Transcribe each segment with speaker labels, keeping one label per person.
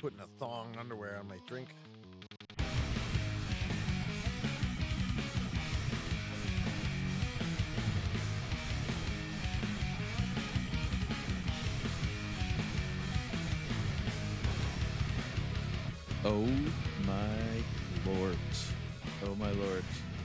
Speaker 1: putting a thong underwear on my drink.
Speaker 2: Oh my lord. Oh my lord.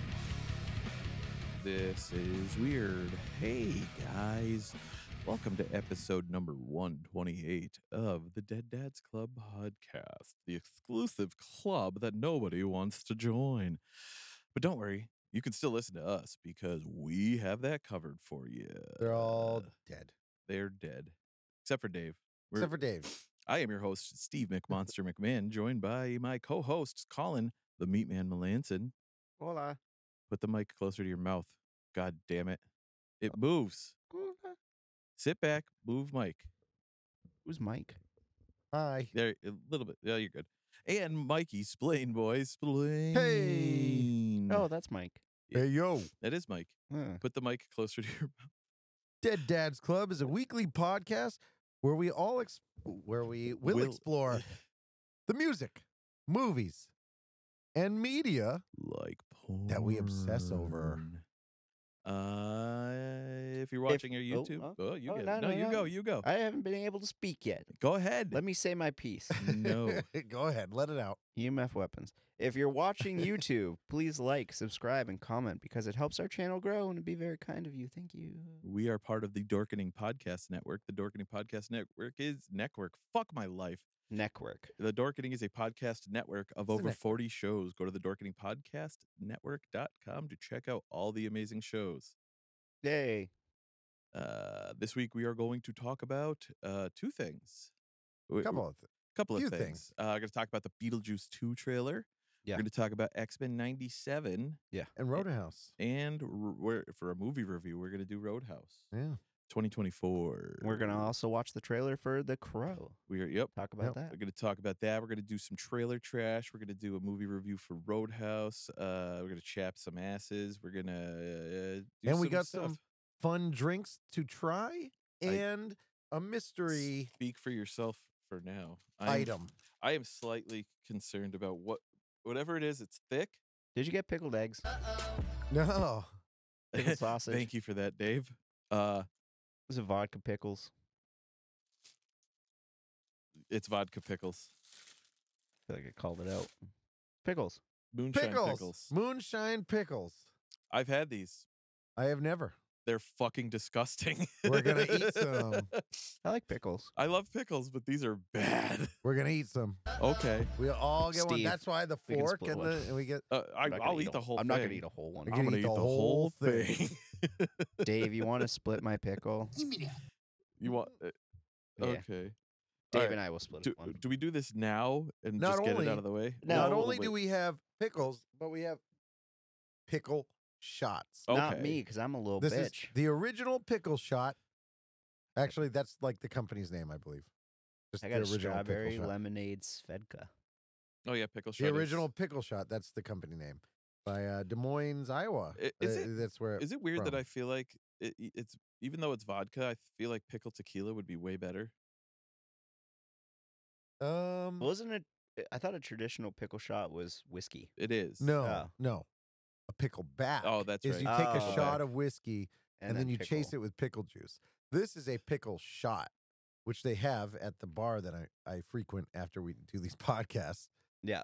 Speaker 2: This is weird. Hey guys. Welcome to episode number 128 of the Dead Dads Club podcast, the exclusive club that nobody wants to join. But don't worry, you can still listen to us because we have that covered for you.
Speaker 1: They're all dead.
Speaker 2: They're dead. Except for Dave.
Speaker 1: Except for Dave.
Speaker 2: I am your host, Steve McMonster McMahon, joined by my co-hosts, Colin, the Meatman Melanson.
Speaker 3: Hola.
Speaker 2: Put the mic closer to your mouth. God damn it. It moves. Sit back, move mic.
Speaker 3: Who's Mike?
Speaker 1: Hi.
Speaker 2: There, a little bit. Yeah, you're good. And Mikey, Splain boy, Splain.
Speaker 1: Hey.
Speaker 3: Oh, that's Mike.
Speaker 1: Hey, yo.
Speaker 2: That is Mike. Put the mic closer to your mouth.
Speaker 1: Dead Dads Club is a weekly podcast where we will explore the music, movies, and media
Speaker 2: like porn
Speaker 1: that we obsess over.
Speaker 2: If you're watching your YouTube, you go.
Speaker 3: I haven't been able to speak yet.
Speaker 2: Go ahead.
Speaker 3: Let me say my piece.
Speaker 2: No.
Speaker 1: Go ahead. Let it out.
Speaker 3: EMF weapons. If you're watching YouTube, please like, subscribe, and comment because it helps our channel grow and it'd be very kind of you. Thank you.
Speaker 2: We are part of the Dorkening Podcast Network. The Dorkening Podcast Network is network. Fuck my life.
Speaker 3: Neckwork.
Speaker 2: The Dorkening is a podcast network of over 40 shows. Go to the dorkeningpodcastnetwork.com to check out all the amazing shows.
Speaker 3: Yay.
Speaker 2: This week we are going to talk about two things.
Speaker 1: Couple
Speaker 2: of
Speaker 1: few
Speaker 2: things. I'm going to talk about the Beetlejuice 2 trailer.
Speaker 3: Yeah.
Speaker 2: We're going to talk about X-Men 97.
Speaker 3: Yeah.
Speaker 1: And Roadhouse.
Speaker 2: And for a movie review, we're going to do Roadhouse.
Speaker 1: Yeah.
Speaker 2: 2024.
Speaker 3: We're going to also watch the trailer for The Crow. Talk about that.
Speaker 2: We're going to talk about that. We're going to do some trailer trash. We're going to do a movie review for Roadhouse. We're going to chap some asses. We're going to
Speaker 1: and we got some fun drinks to try and a mystery.
Speaker 2: Speak for yourself for now.
Speaker 1: Item.
Speaker 2: I am slightly concerned about whatever it is. It's thick.
Speaker 3: Did you get pickled eggs?
Speaker 1: No.
Speaker 3: Pickled sausage.
Speaker 2: Thank you for that, Dave.
Speaker 3: Is it vodka pickles?
Speaker 2: It's vodka pickles.
Speaker 3: I feel like I called it out. Pickles.
Speaker 2: Moonshine pickles.
Speaker 1: Moonshine pickles.
Speaker 2: I've had these.
Speaker 1: I have never.
Speaker 2: They're fucking disgusting.
Speaker 1: We're going to eat some.
Speaker 3: I like pickles.
Speaker 2: I love pickles, but these are bad.
Speaker 1: We're going to eat some.
Speaker 2: Okay.
Speaker 1: We all get one.
Speaker 3: Steve,
Speaker 1: That's why the fork and we get.
Speaker 2: I'll eat the whole thing.
Speaker 3: I'm not going to eat a whole one.
Speaker 2: I'm going to eat the whole thing.
Speaker 3: Dave, you want to split my pickle?
Speaker 2: You want?
Speaker 3: Yeah.
Speaker 2: Okay.
Speaker 3: Dave and I will split one.
Speaker 2: Do we do this now and
Speaker 1: Not
Speaker 2: just get
Speaker 1: only-
Speaker 2: it out of the way?
Speaker 1: Not only do we have pickles, but we have pickle shots.
Speaker 3: Not
Speaker 2: Okay.
Speaker 3: me, because I'm a little
Speaker 1: This is
Speaker 3: bitch.
Speaker 1: the original pickle shot. Actually, that's like the company's name, I believe. Just
Speaker 3: I got a
Speaker 1: the original
Speaker 3: strawberry
Speaker 1: pickle shot.
Speaker 3: lemonade Svedka.
Speaker 2: Oh yeah, pickle
Speaker 1: The
Speaker 2: shot.
Speaker 1: original pickle shot. That's the company name by Des Moines, Iowa. That's where.
Speaker 2: Is it weird that
Speaker 1: from.
Speaker 2: I feel like it's even though it's vodka, I feel like pickle tequila would be way better.
Speaker 3: Wasn't it? I thought a traditional pickle shot was whiskey.
Speaker 2: It is.
Speaker 1: No, no, a pickle back.
Speaker 2: Oh, that's
Speaker 1: is
Speaker 2: right.
Speaker 1: you take a
Speaker 3: Oh.
Speaker 1: shot of whiskey and then you
Speaker 3: pickle.
Speaker 1: chase it with pickle juice. This is a pickle shot, which they have at the bar that I frequent after we do these podcasts.
Speaker 3: Yeah.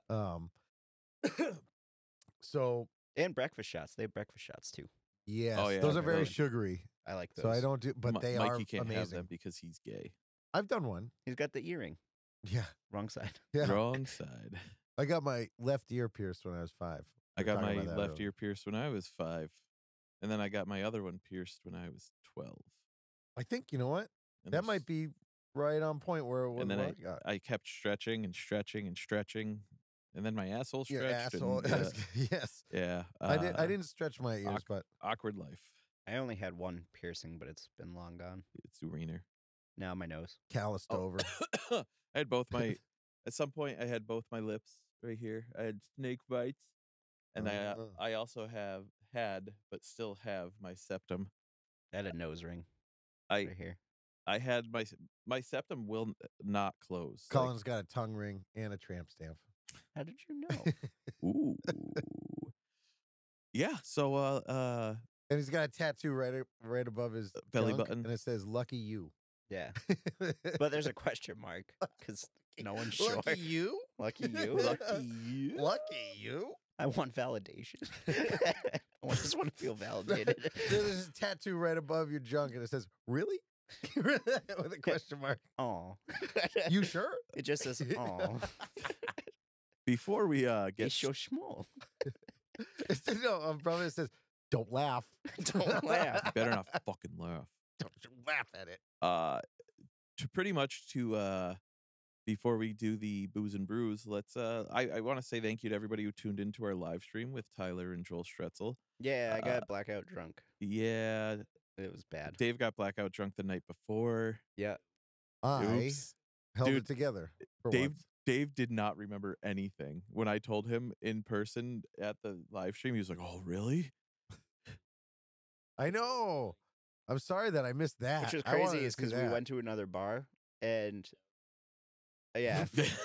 Speaker 1: So
Speaker 3: And breakfast shots. They have breakfast shots too.
Speaker 1: yes,
Speaker 2: Oh, yeah,
Speaker 1: those are
Speaker 2: okay.
Speaker 1: very
Speaker 2: Those-
Speaker 1: sugary.
Speaker 3: I like those.
Speaker 1: So I don't do, but they
Speaker 2: Mikey
Speaker 1: are
Speaker 2: can't have them
Speaker 1: amazing.
Speaker 2: because he's gay.
Speaker 1: I've done one.
Speaker 3: He's got the earring.
Speaker 1: Yeah,
Speaker 3: Wrong side.
Speaker 1: yeah.
Speaker 2: Wrong side.
Speaker 1: I got my left ear pierced when I was 5.
Speaker 2: I
Speaker 1: We were
Speaker 2: got
Speaker 1: talking
Speaker 2: my
Speaker 1: about that
Speaker 2: left
Speaker 1: earlier.
Speaker 2: ear pierced when I was 5, and then I got my other one pierced when I was 12.
Speaker 1: I think you know what?
Speaker 2: And
Speaker 1: That
Speaker 2: this-
Speaker 1: might be right on point where it was.
Speaker 2: And then
Speaker 1: what I got.
Speaker 2: I kept stretching and stretching and stretching, and then my asshole
Speaker 1: Your
Speaker 2: stretched.
Speaker 1: asshole.
Speaker 2: And,
Speaker 1: Yes.
Speaker 2: yeah.
Speaker 1: I didn't stretch my ears, but
Speaker 2: Awkward life.
Speaker 3: I only had one piercing, but it's been long gone.
Speaker 2: It's Uriner.
Speaker 3: Now my nose.
Speaker 1: calloused
Speaker 2: Oh.
Speaker 1: over.
Speaker 2: I had both my. At some point, I had both my lips right here. I had snake bites, and I also had, but still have my septum.
Speaker 3: I had a nose ring
Speaker 2: I
Speaker 3: right here.
Speaker 2: I had my septum will not close.
Speaker 1: Colin's got a tongue ring and a tramp stamp.
Speaker 3: How did you know?
Speaker 2: Ooh. Yeah. So
Speaker 1: And he's got a tattoo right above his
Speaker 2: belly
Speaker 1: junk,
Speaker 2: button.
Speaker 1: and it says "Lucky You."
Speaker 3: Yeah, but there's a question mark because no one's sure.
Speaker 1: Lucky you.
Speaker 3: Lucky you.
Speaker 2: Lucky you.
Speaker 1: Lucky you.
Speaker 3: I want validation. I just want to feel validated.
Speaker 1: There's a tattoo right above your junk, and it says "Really?" with a question mark.
Speaker 3: Oh,
Speaker 1: You sure?
Speaker 3: it just says oh.
Speaker 2: Before we get
Speaker 3: It's so small.
Speaker 1: No, probably it says "Don't laugh."
Speaker 3: Don't laugh.
Speaker 2: better not fucking laugh.
Speaker 1: Don't you laugh at it.
Speaker 2: To pretty much to before we do the booze and brews, let's I want to say thank you to everybody who tuned into our live stream with Tyler and Joel Stretzel.
Speaker 3: Yeah, I got blackout drunk.
Speaker 2: Yeah,
Speaker 3: It was bad.
Speaker 2: Dave got blackout drunk the night before.
Speaker 3: Yeah.
Speaker 1: I
Speaker 2: Oops.
Speaker 1: held
Speaker 2: Dude,
Speaker 1: it together. For
Speaker 2: Dave
Speaker 1: once.
Speaker 2: Dave did not remember anything. When I told him in person at the live stream, he was like, "Oh, really?"
Speaker 1: I know. I'm sorry that I missed that.
Speaker 3: Which was
Speaker 1: I wanted
Speaker 3: crazy
Speaker 1: to
Speaker 3: is
Speaker 1: see
Speaker 3: because we
Speaker 1: that.
Speaker 3: went to another bar and yeah,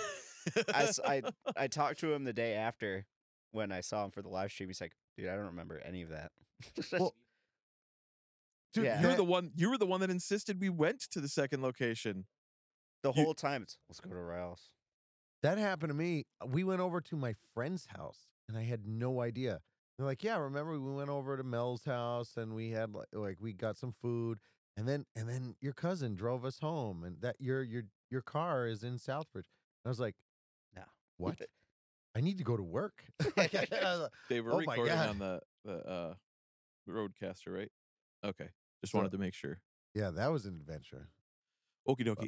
Speaker 3: I talked to him the day after when I saw him for the live stream. He's like, dude, I don't remember any of that.
Speaker 1: Well, dude,
Speaker 3: Yeah.
Speaker 2: You were the one that insisted we went to the second location.
Speaker 3: The whole time it's let's go to Ralph's.
Speaker 1: that happened to me. We went over to my friend's house, and I had no idea. They're like, "Yeah, remember we went over to Mel's house, and we had like we got some food, and then your cousin drove us home, and that your car is in Southbridge." And I was like,
Speaker 3: No.
Speaker 1: "What? I need to go to work." Like, I was like,
Speaker 2: They were
Speaker 1: Oh my
Speaker 2: recording
Speaker 1: God.
Speaker 2: on the Roadcaster, right? Okay. Just
Speaker 1: So-
Speaker 2: wanted to make sure.
Speaker 1: yeah, that was an adventure.
Speaker 2: Okie dokie.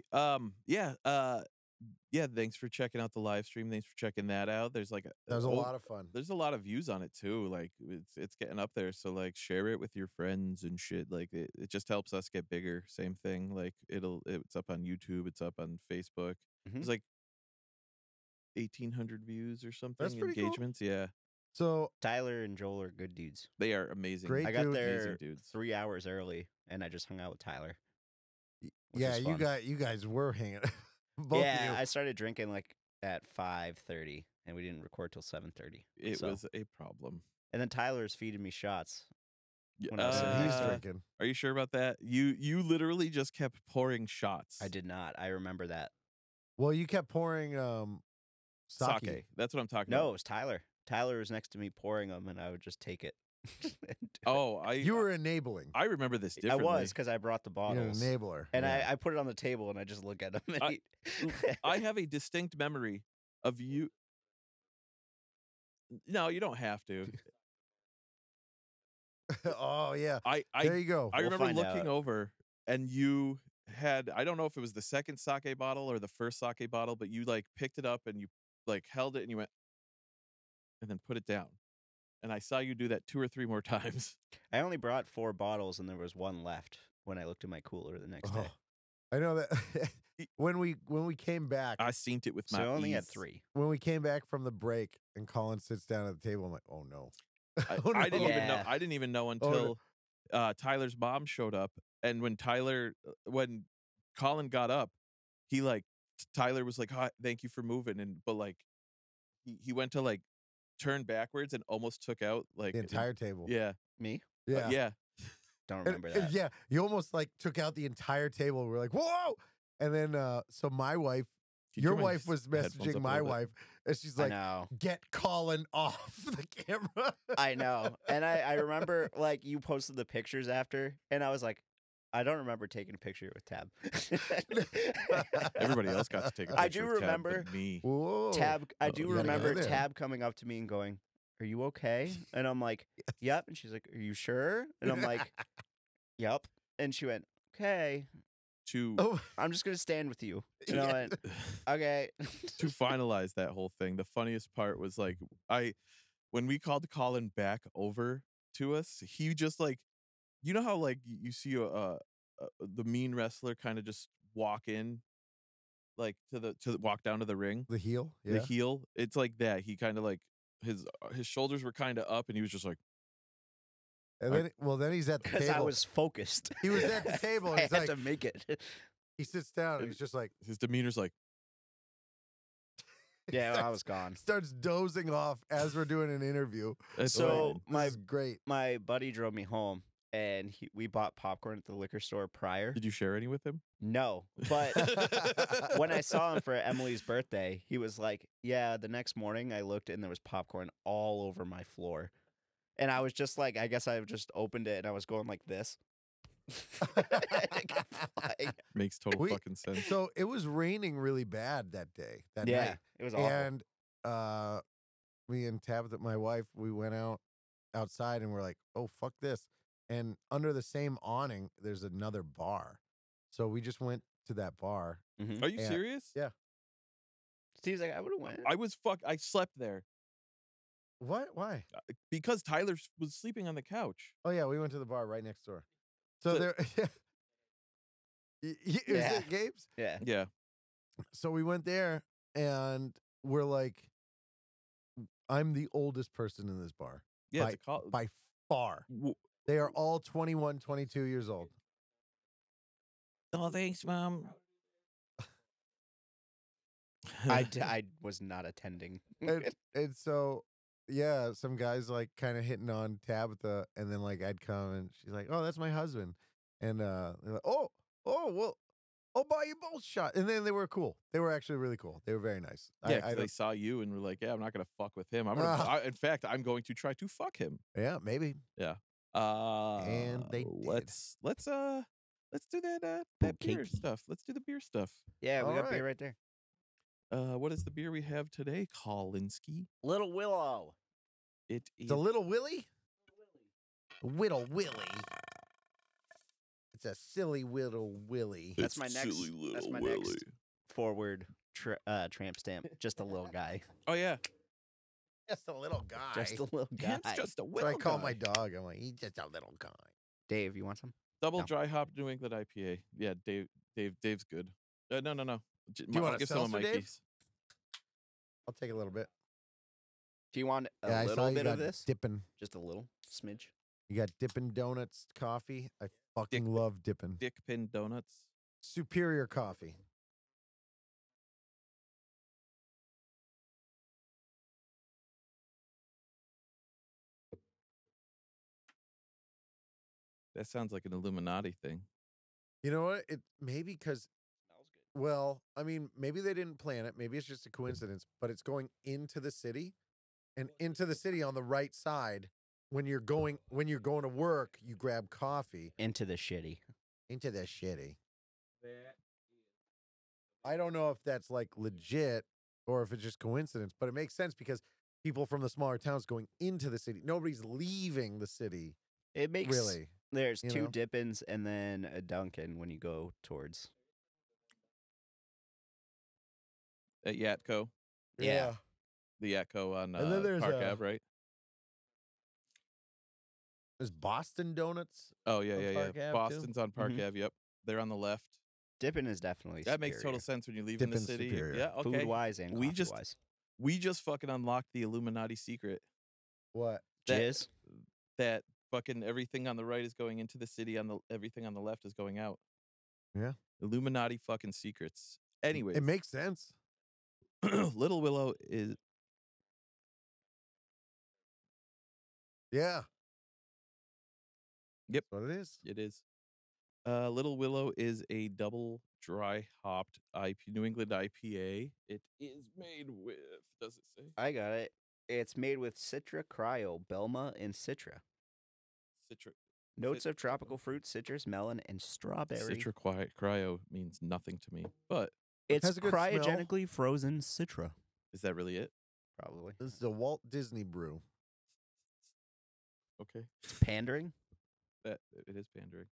Speaker 2: Yeah, thanks for checking out the live stream. Thanks for checking that out. There's like
Speaker 1: That was a lot of fun.
Speaker 2: there's a lot of views on it too. Like it's getting up there. So like share it with your friends and shit. Like it just helps us get bigger. Same thing. Like it's up on YouTube, it's up on Facebook.
Speaker 3: Mhm.
Speaker 2: It's like 1,800 views or something.
Speaker 1: That's pretty cool.
Speaker 2: Engagements. Yeah.
Speaker 1: So
Speaker 3: Tyler and Joel are good dudes.
Speaker 2: They are amazing.
Speaker 1: Great
Speaker 3: I got
Speaker 1: dudes.
Speaker 3: there
Speaker 2: Amazing dudes.
Speaker 3: 3 hours early and I just hung out with Tyler. which
Speaker 1: yeah,
Speaker 3: was
Speaker 1: you
Speaker 3: fun.
Speaker 1: you guys were hanging. Both
Speaker 3: yeah,
Speaker 1: of you.
Speaker 3: I started drinking like at 5:30 and we didn't record till 7:30.
Speaker 2: It
Speaker 3: So-
Speaker 2: was a problem.
Speaker 3: And then Tyler's feeding me shots.
Speaker 2: Y-
Speaker 3: When I was sitting
Speaker 1: He's
Speaker 3: next to him.
Speaker 1: drinking.
Speaker 2: Are you sure about that? You literally just kept pouring shots.
Speaker 3: I did not. I remember that.
Speaker 1: Well, you kept pouring sake.
Speaker 2: Sake. That's what I'm talking
Speaker 3: No, it
Speaker 2: about.
Speaker 3: was Tyler. Tyler was next to me pouring them and I would just take it. and do
Speaker 2: Oh, I
Speaker 1: You were enabling.
Speaker 2: I remember this
Speaker 3: it. I
Speaker 2: differently.
Speaker 3: was because I brought the
Speaker 1: You're an
Speaker 3: bottles.
Speaker 1: enabler.
Speaker 3: And
Speaker 1: yeah.
Speaker 3: I put it on the table and I just look at them. And
Speaker 2: I-
Speaker 3: eat.
Speaker 2: I have a distinct memory of you. No, you don't have to.
Speaker 1: oh yeah.
Speaker 2: I
Speaker 1: There you go.
Speaker 2: I
Speaker 3: We'll
Speaker 2: remember
Speaker 3: find
Speaker 2: looking
Speaker 3: out.
Speaker 2: over and you had, I don't know if it was the second sake bottle or the first sake bottle, but you like picked it up and you like held it and you went and then put it down. And I saw you do that 2 or 3 more times.
Speaker 3: I only brought 4 bottles and there was one left when I looked in my cooler the next day.
Speaker 1: Oh, I know that when we came back
Speaker 2: I seen it with
Speaker 3: So
Speaker 2: my
Speaker 3: I only had
Speaker 2: ease.
Speaker 3: 3.
Speaker 1: when we came back from the break and Colin sits down at the table, I'm like, oh no.
Speaker 2: I,
Speaker 1: Oh,
Speaker 2: I didn't
Speaker 1: no.
Speaker 2: even know.
Speaker 3: Yeah.
Speaker 2: I didn't even know
Speaker 1: no.
Speaker 2: until Tyler's mom showed up, and when Colin got up, he like Tyler was like, "Hi, thank you for moving," but like he went to like turn backwards and almost took out like
Speaker 1: The entire table.
Speaker 2: yeah
Speaker 3: Me?
Speaker 1: Yeah.
Speaker 2: yeah.
Speaker 3: Don't
Speaker 1: And-
Speaker 3: remember
Speaker 1: and
Speaker 3: that.
Speaker 1: yeah. You almost like took out the entire table. We're like, whoa. And then so my wife,
Speaker 2: Can you
Speaker 1: your
Speaker 2: turn my
Speaker 1: wife was
Speaker 2: headphones up
Speaker 1: messaging
Speaker 2: a
Speaker 1: my
Speaker 2: little bit?
Speaker 1: wife and she's
Speaker 3: I
Speaker 1: like,
Speaker 3: know.
Speaker 1: get Colin off the camera.
Speaker 3: I know. And I remember like you posted the pictures after and I was like, I don't remember taking a picture with Tab.
Speaker 2: Everybody else got to take a picture.
Speaker 3: I do
Speaker 2: with Tab, but
Speaker 3: remember
Speaker 2: me.
Speaker 1: Whoa.
Speaker 3: Tab. I
Speaker 2: Oh,
Speaker 3: do
Speaker 2: you gotta go
Speaker 3: remember
Speaker 1: there.
Speaker 3: Tab coming up to me and going, "Are you okay?" And I'm like, "Yep." And she's like, "Are you sure?" And I'm like, "Yep." And she went, "Okay,
Speaker 2: To
Speaker 1: Oh,
Speaker 3: I'm just gonna stand with you." And I
Speaker 1: yeah.
Speaker 3: went, "Okay."
Speaker 2: to finalize that whole thing, the funniest part was like when we called Colin back over to us, he just like, you know how like you see the mean wrestler kind of just walk in, like to walk down to the ring,
Speaker 1: The heel. Yeah.
Speaker 2: the heel. It's like that. He kind of like his shoulders were kind of up, and he was just like,
Speaker 1: And then he's at the
Speaker 3: Because
Speaker 1: table.
Speaker 3: I was focused.
Speaker 1: He was at the table, and
Speaker 3: I
Speaker 1: he's
Speaker 3: had
Speaker 1: like-
Speaker 3: to make it.
Speaker 1: he sits down and he's just like
Speaker 2: His demeanor's like,
Speaker 3: Yeah, I was gone.
Speaker 1: starts dozing off as we're doing an interview.
Speaker 2: that's
Speaker 3: So
Speaker 2: fine.
Speaker 1: This is great.
Speaker 3: My buddy drove me home, and we bought popcorn at the liquor store prior.
Speaker 2: Did you share any with him?
Speaker 3: No, but when I saw him for Emily's birthday, he was like, "Yeah." The next morning, I looked and there was popcorn all over my floor, and I was just like, I guess I just opened it and I was going like this. It kept flying.
Speaker 2: Makes total
Speaker 1: We-
Speaker 2: fucking sense.
Speaker 1: So it was raining really bad that day, that
Speaker 3: Yeah,
Speaker 1: night.
Speaker 3: it was awful.
Speaker 1: And me and Tabitha, my wife, we went outside and we're like, oh, fuck this. And under the same awning, there's another bar. So we just went to that bar.
Speaker 2: Are you
Speaker 1: Yeah.
Speaker 2: serious?
Speaker 1: Yeah.
Speaker 3: Steve's like, I would have went.
Speaker 2: I slept there
Speaker 1: What? Why?
Speaker 2: because Tyler was sleeping on the couch.
Speaker 1: Oh, yeah, we went to the bar right next door. So
Speaker 2: So-
Speaker 1: there. Is
Speaker 3: Yeah.
Speaker 1: it Gabe's?
Speaker 3: Yeah,
Speaker 2: Yeah.
Speaker 1: So we went there and we're like, I'm the oldest person in this bar
Speaker 2: Yeah. It's a call.
Speaker 1: by far. They are all 21, 22 years old.
Speaker 2: Oh, thanks, Mom.
Speaker 3: I was not attending.
Speaker 1: And so, yeah, some guys like kind of hitting on Tabitha, and then like I'd come and she's like, "Oh, that's my husband," and they're like, "Oh, well, I'll buy you both shot." And then they were cool. They were actually really cool. They were very nice.
Speaker 2: Yeah,
Speaker 1: I
Speaker 2: 'cause they
Speaker 1: don't-
Speaker 2: saw you and were like, "Yeah, I'm not gonna fuck with him. I'm gonna.
Speaker 1: Ah.
Speaker 2: In fact, I'm going to try to fuck him."
Speaker 1: yeah, maybe.
Speaker 2: And
Speaker 1: they did.
Speaker 2: let's do that beer
Speaker 3: Bouquet.
Speaker 2: stuff. Let's do the beer stuff.
Speaker 3: Yeah, we
Speaker 1: All
Speaker 3: got
Speaker 1: right.
Speaker 3: beer right there.
Speaker 2: What is the beer we have today, Kolinsky?
Speaker 3: Little Willow.
Speaker 2: It is
Speaker 1: The little Willie, Whittle Willie. It's a silly little Willie.
Speaker 3: That's my next. That's my next forward tramp stamp. Just a little guy.
Speaker 2: Oh yeah,
Speaker 1: Just a little guy.
Speaker 3: Just a little guy.
Speaker 2: it's just a
Speaker 1: That's
Speaker 2: little
Speaker 1: what I call
Speaker 2: guy.
Speaker 1: my dog. I'm like, he's just a little guy.
Speaker 3: Dave, you want some?
Speaker 2: Double
Speaker 3: No.
Speaker 2: dry hop New England IPA. Yeah, Dave's good. No.
Speaker 1: you want
Speaker 2: I'll
Speaker 1: a
Speaker 2: give some of
Speaker 1: seltzer, Dave?
Speaker 2: Mikey's.
Speaker 1: I'll take a little bit.
Speaker 3: Do you want
Speaker 1: Yeah, I
Speaker 3: a
Speaker 1: saw
Speaker 3: little
Speaker 1: you
Speaker 3: bit
Speaker 1: got
Speaker 3: of this?
Speaker 1: Dippin'.
Speaker 3: Just a little smidge.
Speaker 1: You got Dippin' Donuts coffee. I fucking love Dippin'.
Speaker 2: Dick Pin Donuts.
Speaker 1: Superior coffee.
Speaker 2: That sounds like an Illuminati thing.
Speaker 1: You know what? It maybe because
Speaker 3: Smells good.
Speaker 1: well, I mean, maybe they didn't plan it. Maybe it's just a coincidence. But it's going into the city, and into the city on the right side. When you're going to work, you grab coffee.
Speaker 3: Into the shitty.
Speaker 1: Into the shitty. I don't know if that's like legit or if it's just coincidence, but it makes sense because people from the smaller towns going into the city. Nobody's leaving the city,
Speaker 3: It makes
Speaker 1: really.
Speaker 3: There's
Speaker 1: you
Speaker 3: two
Speaker 1: know?
Speaker 3: Dippins and then a Dunkin' when you go towards.
Speaker 2: At Yatco.
Speaker 3: Yeah.
Speaker 2: The Yatco on
Speaker 1: And then there's
Speaker 2: Park
Speaker 1: a-
Speaker 2: Ave, right?
Speaker 1: There's Boston Donuts.
Speaker 2: Oh yeah,
Speaker 1: on
Speaker 2: yeah,
Speaker 1: Park
Speaker 2: yeah.
Speaker 1: Ave, too?
Speaker 2: Boston's on Park
Speaker 3: Mhm.
Speaker 2: Ave. Yep, they're on the left.
Speaker 3: Dippin' is definitely
Speaker 2: That makes total
Speaker 3: superior.
Speaker 2: sense when you leave in the
Speaker 1: Dippin's
Speaker 2: city.
Speaker 1: superior.
Speaker 2: Yeah, okay.
Speaker 3: Food wise and
Speaker 2: We
Speaker 3: coffee
Speaker 2: just-
Speaker 3: wise.
Speaker 2: We just fucking unlocked the Illuminati secret.
Speaker 1: What?
Speaker 2: that-
Speaker 3: Jizz.
Speaker 2: That fucking everything on the right is going into the city. Everything on the left is going out.
Speaker 1: Yeah.
Speaker 2: Illuminati fucking secrets. Anyways,
Speaker 1: It makes sense.
Speaker 2: Little Willow is
Speaker 1: Yeah.
Speaker 2: Yep.
Speaker 1: That's what it is.
Speaker 2: It is. Little Willow is a double dry hopped New England IPA. It is made with. Does it say
Speaker 3: I got it. It's made with Citra Cryo, Belma, and Citra.
Speaker 2: Citra?
Speaker 3: Notes of tropical fruit, citrus, melon, and strawberry.
Speaker 2: Citra Cryo means nothing to me. But
Speaker 3: It's
Speaker 1: Has a good smell.
Speaker 3: cryogenically frozen Citra.
Speaker 2: is that really it?
Speaker 3: Probably.
Speaker 1: This is a Walt Disney brew.
Speaker 2: Okay,
Speaker 3: It's pandering.
Speaker 2: that it is pandering.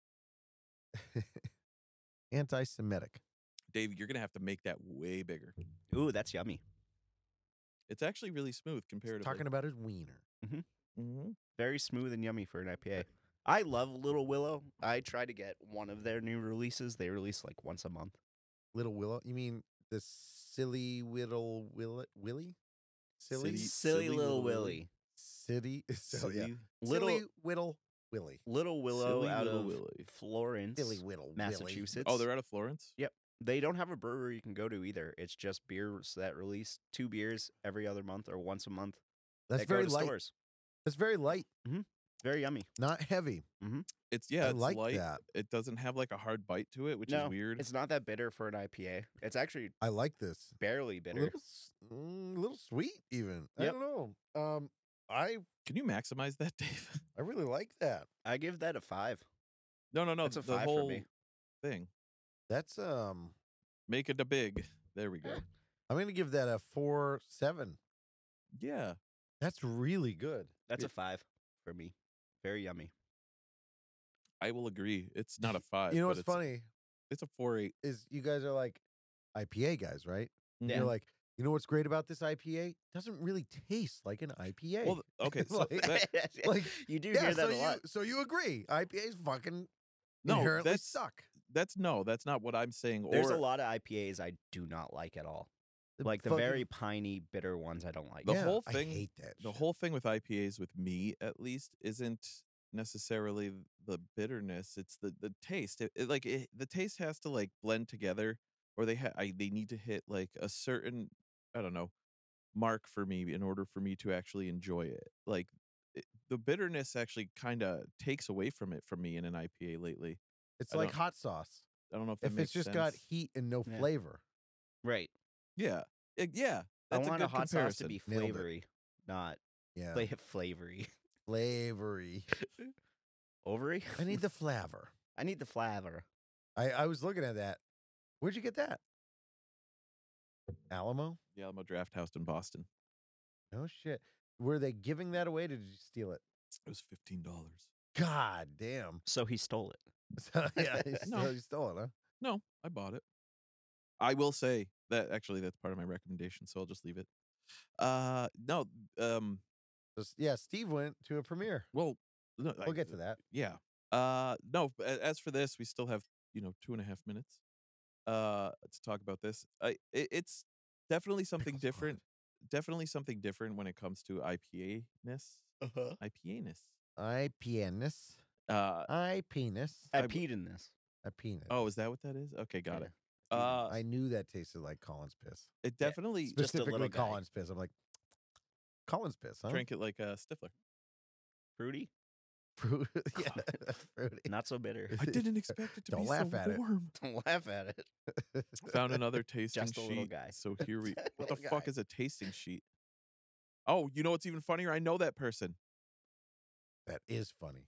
Speaker 1: Anti-Semitic.
Speaker 2: Dave, you're gonna have to make that way bigger.
Speaker 3: Ooh, that's yummy.
Speaker 2: It's actually really smooth comparatively.
Speaker 1: Talking about his wiener.
Speaker 2: Mhm.
Speaker 3: Very smooth and yummy for an IPA. I love Little Willow. I try to get one of their new releases. They release like once a month.
Speaker 1: Little Willow. You mean the silly Willie? Silly?
Speaker 2: City-
Speaker 3: Silly Little Willy.
Speaker 1: City? So, yeah.
Speaker 2: Silly-
Speaker 3: Little
Speaker 1: Silly Whittle Willie.
Speaker 3: Little Willow
Speaker 2: Silly
Speaker 3: out
Speaker 2: Little
Speaker 3: of
Speaker 2: Willie.
Speaker 3: Florence,
Speaker 1: Silly Whittle.
Speaker 3: Massachusetts.
Speaker 2: Oh, they're out of Florence?
Speaker 3: They don't have a brewery you can go to either. It's just beers that release 2 beers every other month or once a month.
Speaker 1: That's
Speaker 3: that go
Speaker 1: very
Speaker 3: to
Speaker 1: light.
Speaker 3: stores.
Speaker 1: That's very light,
Speaker 3: Very yummy.
Speaker 1: not heavy.
Speaker 2: It's yeah,
Speaker 1: I
Speaker 2: it's
Speaker 1: like
Speaker 2: light.
Speaker 1: that.
Speaker 2: It doesn't have like a hard bite to it, which
Speaker 3: No,
Speaker 2: is weird.
Speaker 3: It's not that bitter for an IPA. It's actually
Speaker 1: I like this.
Speaker 3: barely
Speaker 1: A
Speaker 3: bitter.
Speaker 1: little sweet, even. I
Speaker 3: Yep.
Speaker 1: don't know. I
Speaker 2: Can you maximize that, Dave?
Speaker 1: really like that.
Speaker 3: I give that a 5.
Speaker 2: No.
Speaker 3: That's a
Speaker 2: the
Speaker 3: 5
Speaker 2: whole
Speaker 3: for me.
Speaker 2: thing.
Speaker 1: That's
Speaker 2: Make it a big. There we go.
Speaker 1: I'm gonna give that a 4.7.
Speaker 2: Yeah.
Speaker 1: That's really good.
Speaker 3: That's a 5 for me. Very yummy.
Speaker 2: I will agree. It's not a 5.
Speaker 1: You know
Speaker 2: but
Speaker 1: what's funny
Speaker 2: It's a 4.8.
Speaker 1: is you guys are like IPA guys, right?
Speaker 3: Yeah.
Speaker 1: You're like, you know what's great about this IPA? Doesn't really taste like an IPA.
Speaker 2: Well, okay, so
Speaker 1: Like-
Speaker 2: that,
Speaker 1: like,
Speaker 3: you do
Speaker 1: yeah,
Speaker 3: hear that
Speaker 1: so
Speaker 3: a lot.
Speaker 1: so you agree? IPAs fucking
Speaker 2: no,
Speaker 1: inherently
Speaker 2: that's
Speaker 1: suck.
Speaker 2: that's not what I'm saying.
Speaker 3: There's
Speaker 2: or
Speaker 3: a lot of IPAs I do not like at all. Like the
Speaker 1: fucking-
Speaker 3: very piney, bitter ones I don't like.
Speaker 2: The
Speaker 1: Yeah,
Speaker 2: whole
Speaker 1: I
Speaker 2: thing-
Speaker 1: hate that.
Speaker 2: the
Speaker 1: shit.
Speaker 2: whole thing with IPAs, with me at least, isn't necessarily the bitterness. It's the taste. The taste has to like blend together, or they need to hit like a certain, I don't know, mark for me in order for me to actually enjoy it. Like the bitterness actually kind of takes away from it from me in an IPA lately.
Speaker 1: It's
Speaker 2: I
Speaker 1: like
Speaker 2: don't-
Speaker 1: hot sauce.
Speaker 2: I don't know if that
Speaker 1: If
Speaker 2: makes
Speaker 1: it's just got
Speaker 2: sense.
Speaker 1: heat and no
Speaker 3: Yeah.
Speaker 1: flavor.
Speaker 3: Right.
Speaker 2: Yeah. Yeah. That's
Speaker 3: I want
Speaker 2: a
Speaker 3: a
Speaker 2: good
Speaker 3: hot sauce to
Speaker 2: comparison.
Speaker 3: be
Speaker 1: Nailed it.
Speaker 3: flavory, not
Speaker 1: Yeah.
Speaker 3: flavory.
Speaker 1: Flavory.
Speaker 3: Ovary?
Speaker 1: I need the flavor.
Speaker 3: I need the flavor.
Speaker 1: I was looking at that. Where'd you get that? Alamo?
Speaker 2: The Alamo Draft House in Boston.
Speaker 1: No shit. Were they giving that away? Did you steal it?
Speaker 2: It was $15.
Speaker 1: God damn.
Speaker 3: So he stole it.
Speaker 1: So, yeah,
Speaker 2: No.
Speaker 1: you stole it, huh?
Speaker 2: No, I bought it. I will say that actually that's part of my recommendation, so I'll just leave it. No,
Speaker 1: Yeah, Steve went to a premiere.
Speaker 2: well, no,
Speaker 1: We'll get to that.
Speaker 2: Yeah. No. As for this, we still have 2.5 minutes. To talk about this. It's definitely something
Speaker 1: Pickles
Speaker 2: different. Definitely something different when it comes to IPA-ness.
Speaker 3: Uh-huh.
Speaker 2: IPA-ness.
Speaker 1: I penis.
Speaker 2: Uh,
Speaker 1: I penis.
Speaker 3: I
Speaker 2: I-
Speaker 3: peed in this.
Speaker 1: A penis.
Speaker 2: oh, is that what that is? Okay, got
Speaker 3: Yeah.
Speaker 2: it.
Speaker 1: I knew that tasted like Colin's piss.
Speaker 2: It definitely
Speaker 3: Just a
Speaker 1: Specifically
Speaker 3: little guy.
Speaker 1: Colin's piss. I'm like, Colin's piss, huh?
Speaker 2: drank it like a Stifler.
Speaker 3: Fruity?
Speaker 1: Fruit. Yeah, fruity.
Speaker 3: Not so bitter.
Speaker 2: I didn't expect it to
Speaker 1: Don't
Speaker 2: be
Speaker 1: laugh
Speaker 2: so
Speaker 1: at it.
Speaker 2: warm.
Speaker 3: Don't laugh at it.
Speaker 2: Found another tasting
Speaker 3: Just a
Speaker 2: sheet.
Speaker 3: little guy.
Speaker 2: So here we. What the
Speaker 3: Little
Speaker 2: fuck
Speaker 3: guy.
Speaker 2: is a tasting sheet? Oh, you know what's even funnier? I know that person.
Speaker 1: That is funny.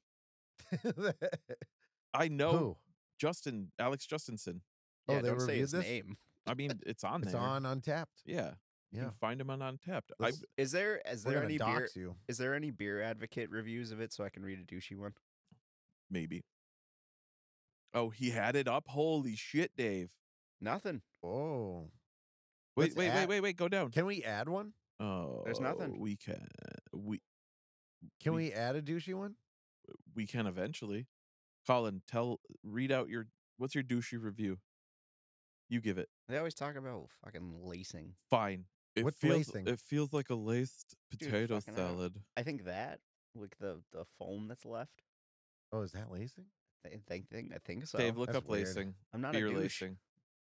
Speaker 2: I know
Speaker 1: Who?
Speaker 2: Alex Justinson.
Speaker 1: Oh,
Speaker 3: Yeah,
Speaker 1: they
Speaker 3: don't say
Speaker 1: reviewed
Speaker 3: his
Speaker 1: this?
Speaker 3: name.
Speaker 2: I mean, it's on
Speaker 1: It's
Speaker 2: there.
Speaker 1: on Untapped.
Speaker 2: Yeah, you
Speaker 1: Yeah.
Speaker 2: can find him on Untapped.
Speaker 1: Let's-
Speaker 3: Is there
Speaker 1: We're
Speaker 3: any
Speaker 1: gonna
Speaker 3: beer
Speaker 1: dox you.
Speaker 3: is there any beer advocate reviews of it so I can read a douchey one?
Speaker 2: Maybe. Oh, he had it up. Holy shit, Dave!
Speaker 3: Nothing.
Speaker 1: Oh.
Speaker 2: Wait,
Speaker 1: Let's
Speaker 2: wait. Go down.
Speaker 1: Can we add one?
Speaker 2: Oh,
Speaker 3: nothing.
Speaker 2: We can.
Speaker 1: Can
Speaker 2: We-
Speaker 1: we add a douchey one?
Speaker 2: We can eventually. Colin, read out what's your douchey review? You give it.
Speaker 3: They always talk about fucking lacing.
Speaker 2: Fine.
Speaker 1: What's
Speaker 2: feels,
Speaker 1: lacing?
Speaker 2: It feels like a laced potato
Speaker 3: fucking hell.
Speaker 2: salad.
Speaker 3: I think that like the foam that's left.
Speaker 1: Oh, is that lacing?
Speaker 3: I think so.
Speaker 2: Dave, look
Speaker 1: That's
Speaker 2: up
Speaker 1: weird.
Speaker 2: lacing.
Speaker 3: I'm not
Speaker 2: Beer
Speaker 3: a douche.
Speaker 2: lacing.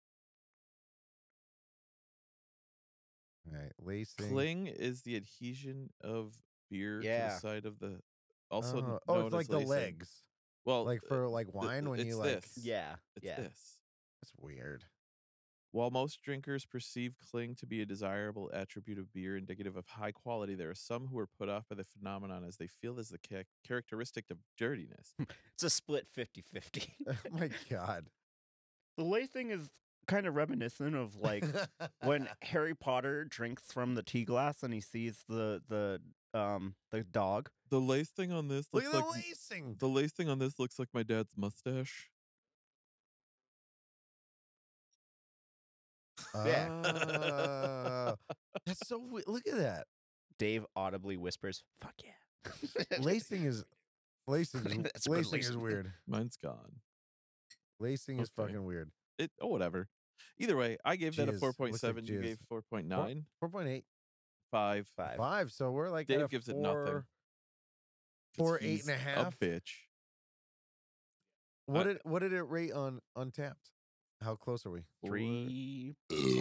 Speaker 1: All right, lacing.
Speaker 2: Cling is the adhesion of beer to
Speaker 3: Yeah.
Speaker 2: the side of the. Also,
Speaker 1: Oh,
Speaker 2: known
Speaker 1: it's like
Speaker 2: as
Speaker 1: the
Speaker 2: lacing.
Speaker 1: legs,
Speaker 2: Well,
Speaker 1: like for like wine when
Speaker 2: it's
Speaker 1: you like.
Speaker 2: this.
Speaker 3: Yeah.
Speaker 2: It's
Speaker 3: yeah.
Speaker 2: this.
Speaker 1: That's weird.
Speaker 2: While most drinkers perceive cling to be a desirable attribute of beer indicative of high quality, there are some who are put off by the phenomenon as they feel as the characteristic of dirtiness.
Speaker 3: It's a split 50-50.
Speaker 1: Oh my god.
Speaker 3: The lacing is kind of reminiscent of like when Harry Potter drinks from the tea glass and he sees the dog.
Speaker 2: The lace thing on this
Speaker 1: Look
Speaker 2: looks
Speaker 1: at the
Speaker 2: like
Speaker 1: lacing.
Speaker 2: the lace thing on this looks like my dad's mustache.
Speaker 3: Yeah.
Speaker 1: Oh, that's so weird. Look at that.
Speaker 3: Dave audibly whispers, "Fuck yeah."
Speaker 1: Lacing is
Speaker 3: That's good
Speaker 1: lacing is
Speaker 3: lacing.
Speaker 1: weird.
Speaker 2: Mine's gone.
Speaker 1: Lacing is
Speaker 2: Okay.
Speaker 1: fucking weird.
Speaker 2: Whatever. Either way, I gave that a
Speaker 1: Jizz. Looks like
Speaker 2: 4.7. You
Speaker 1: jizz.
Speaker 2: gave 4.9.
Speaker 1: 4.8.
Speaker 2: 5.
Speaker 3: 5.
Speaker 1: 5. So we're like
Speaker 2: Dave
Speaker 1: at a
Speaker 2: gives it
Speaker 1: 4,
Speaker 2: nothing. 'cause
Speaker 1: 4,
Speaker 2: he's
Speaker 1: 8.5.
Speaker 2: A bitch.
Speaker 1: What did it rate on Untapped? How close are we?
Speaker 3: 3.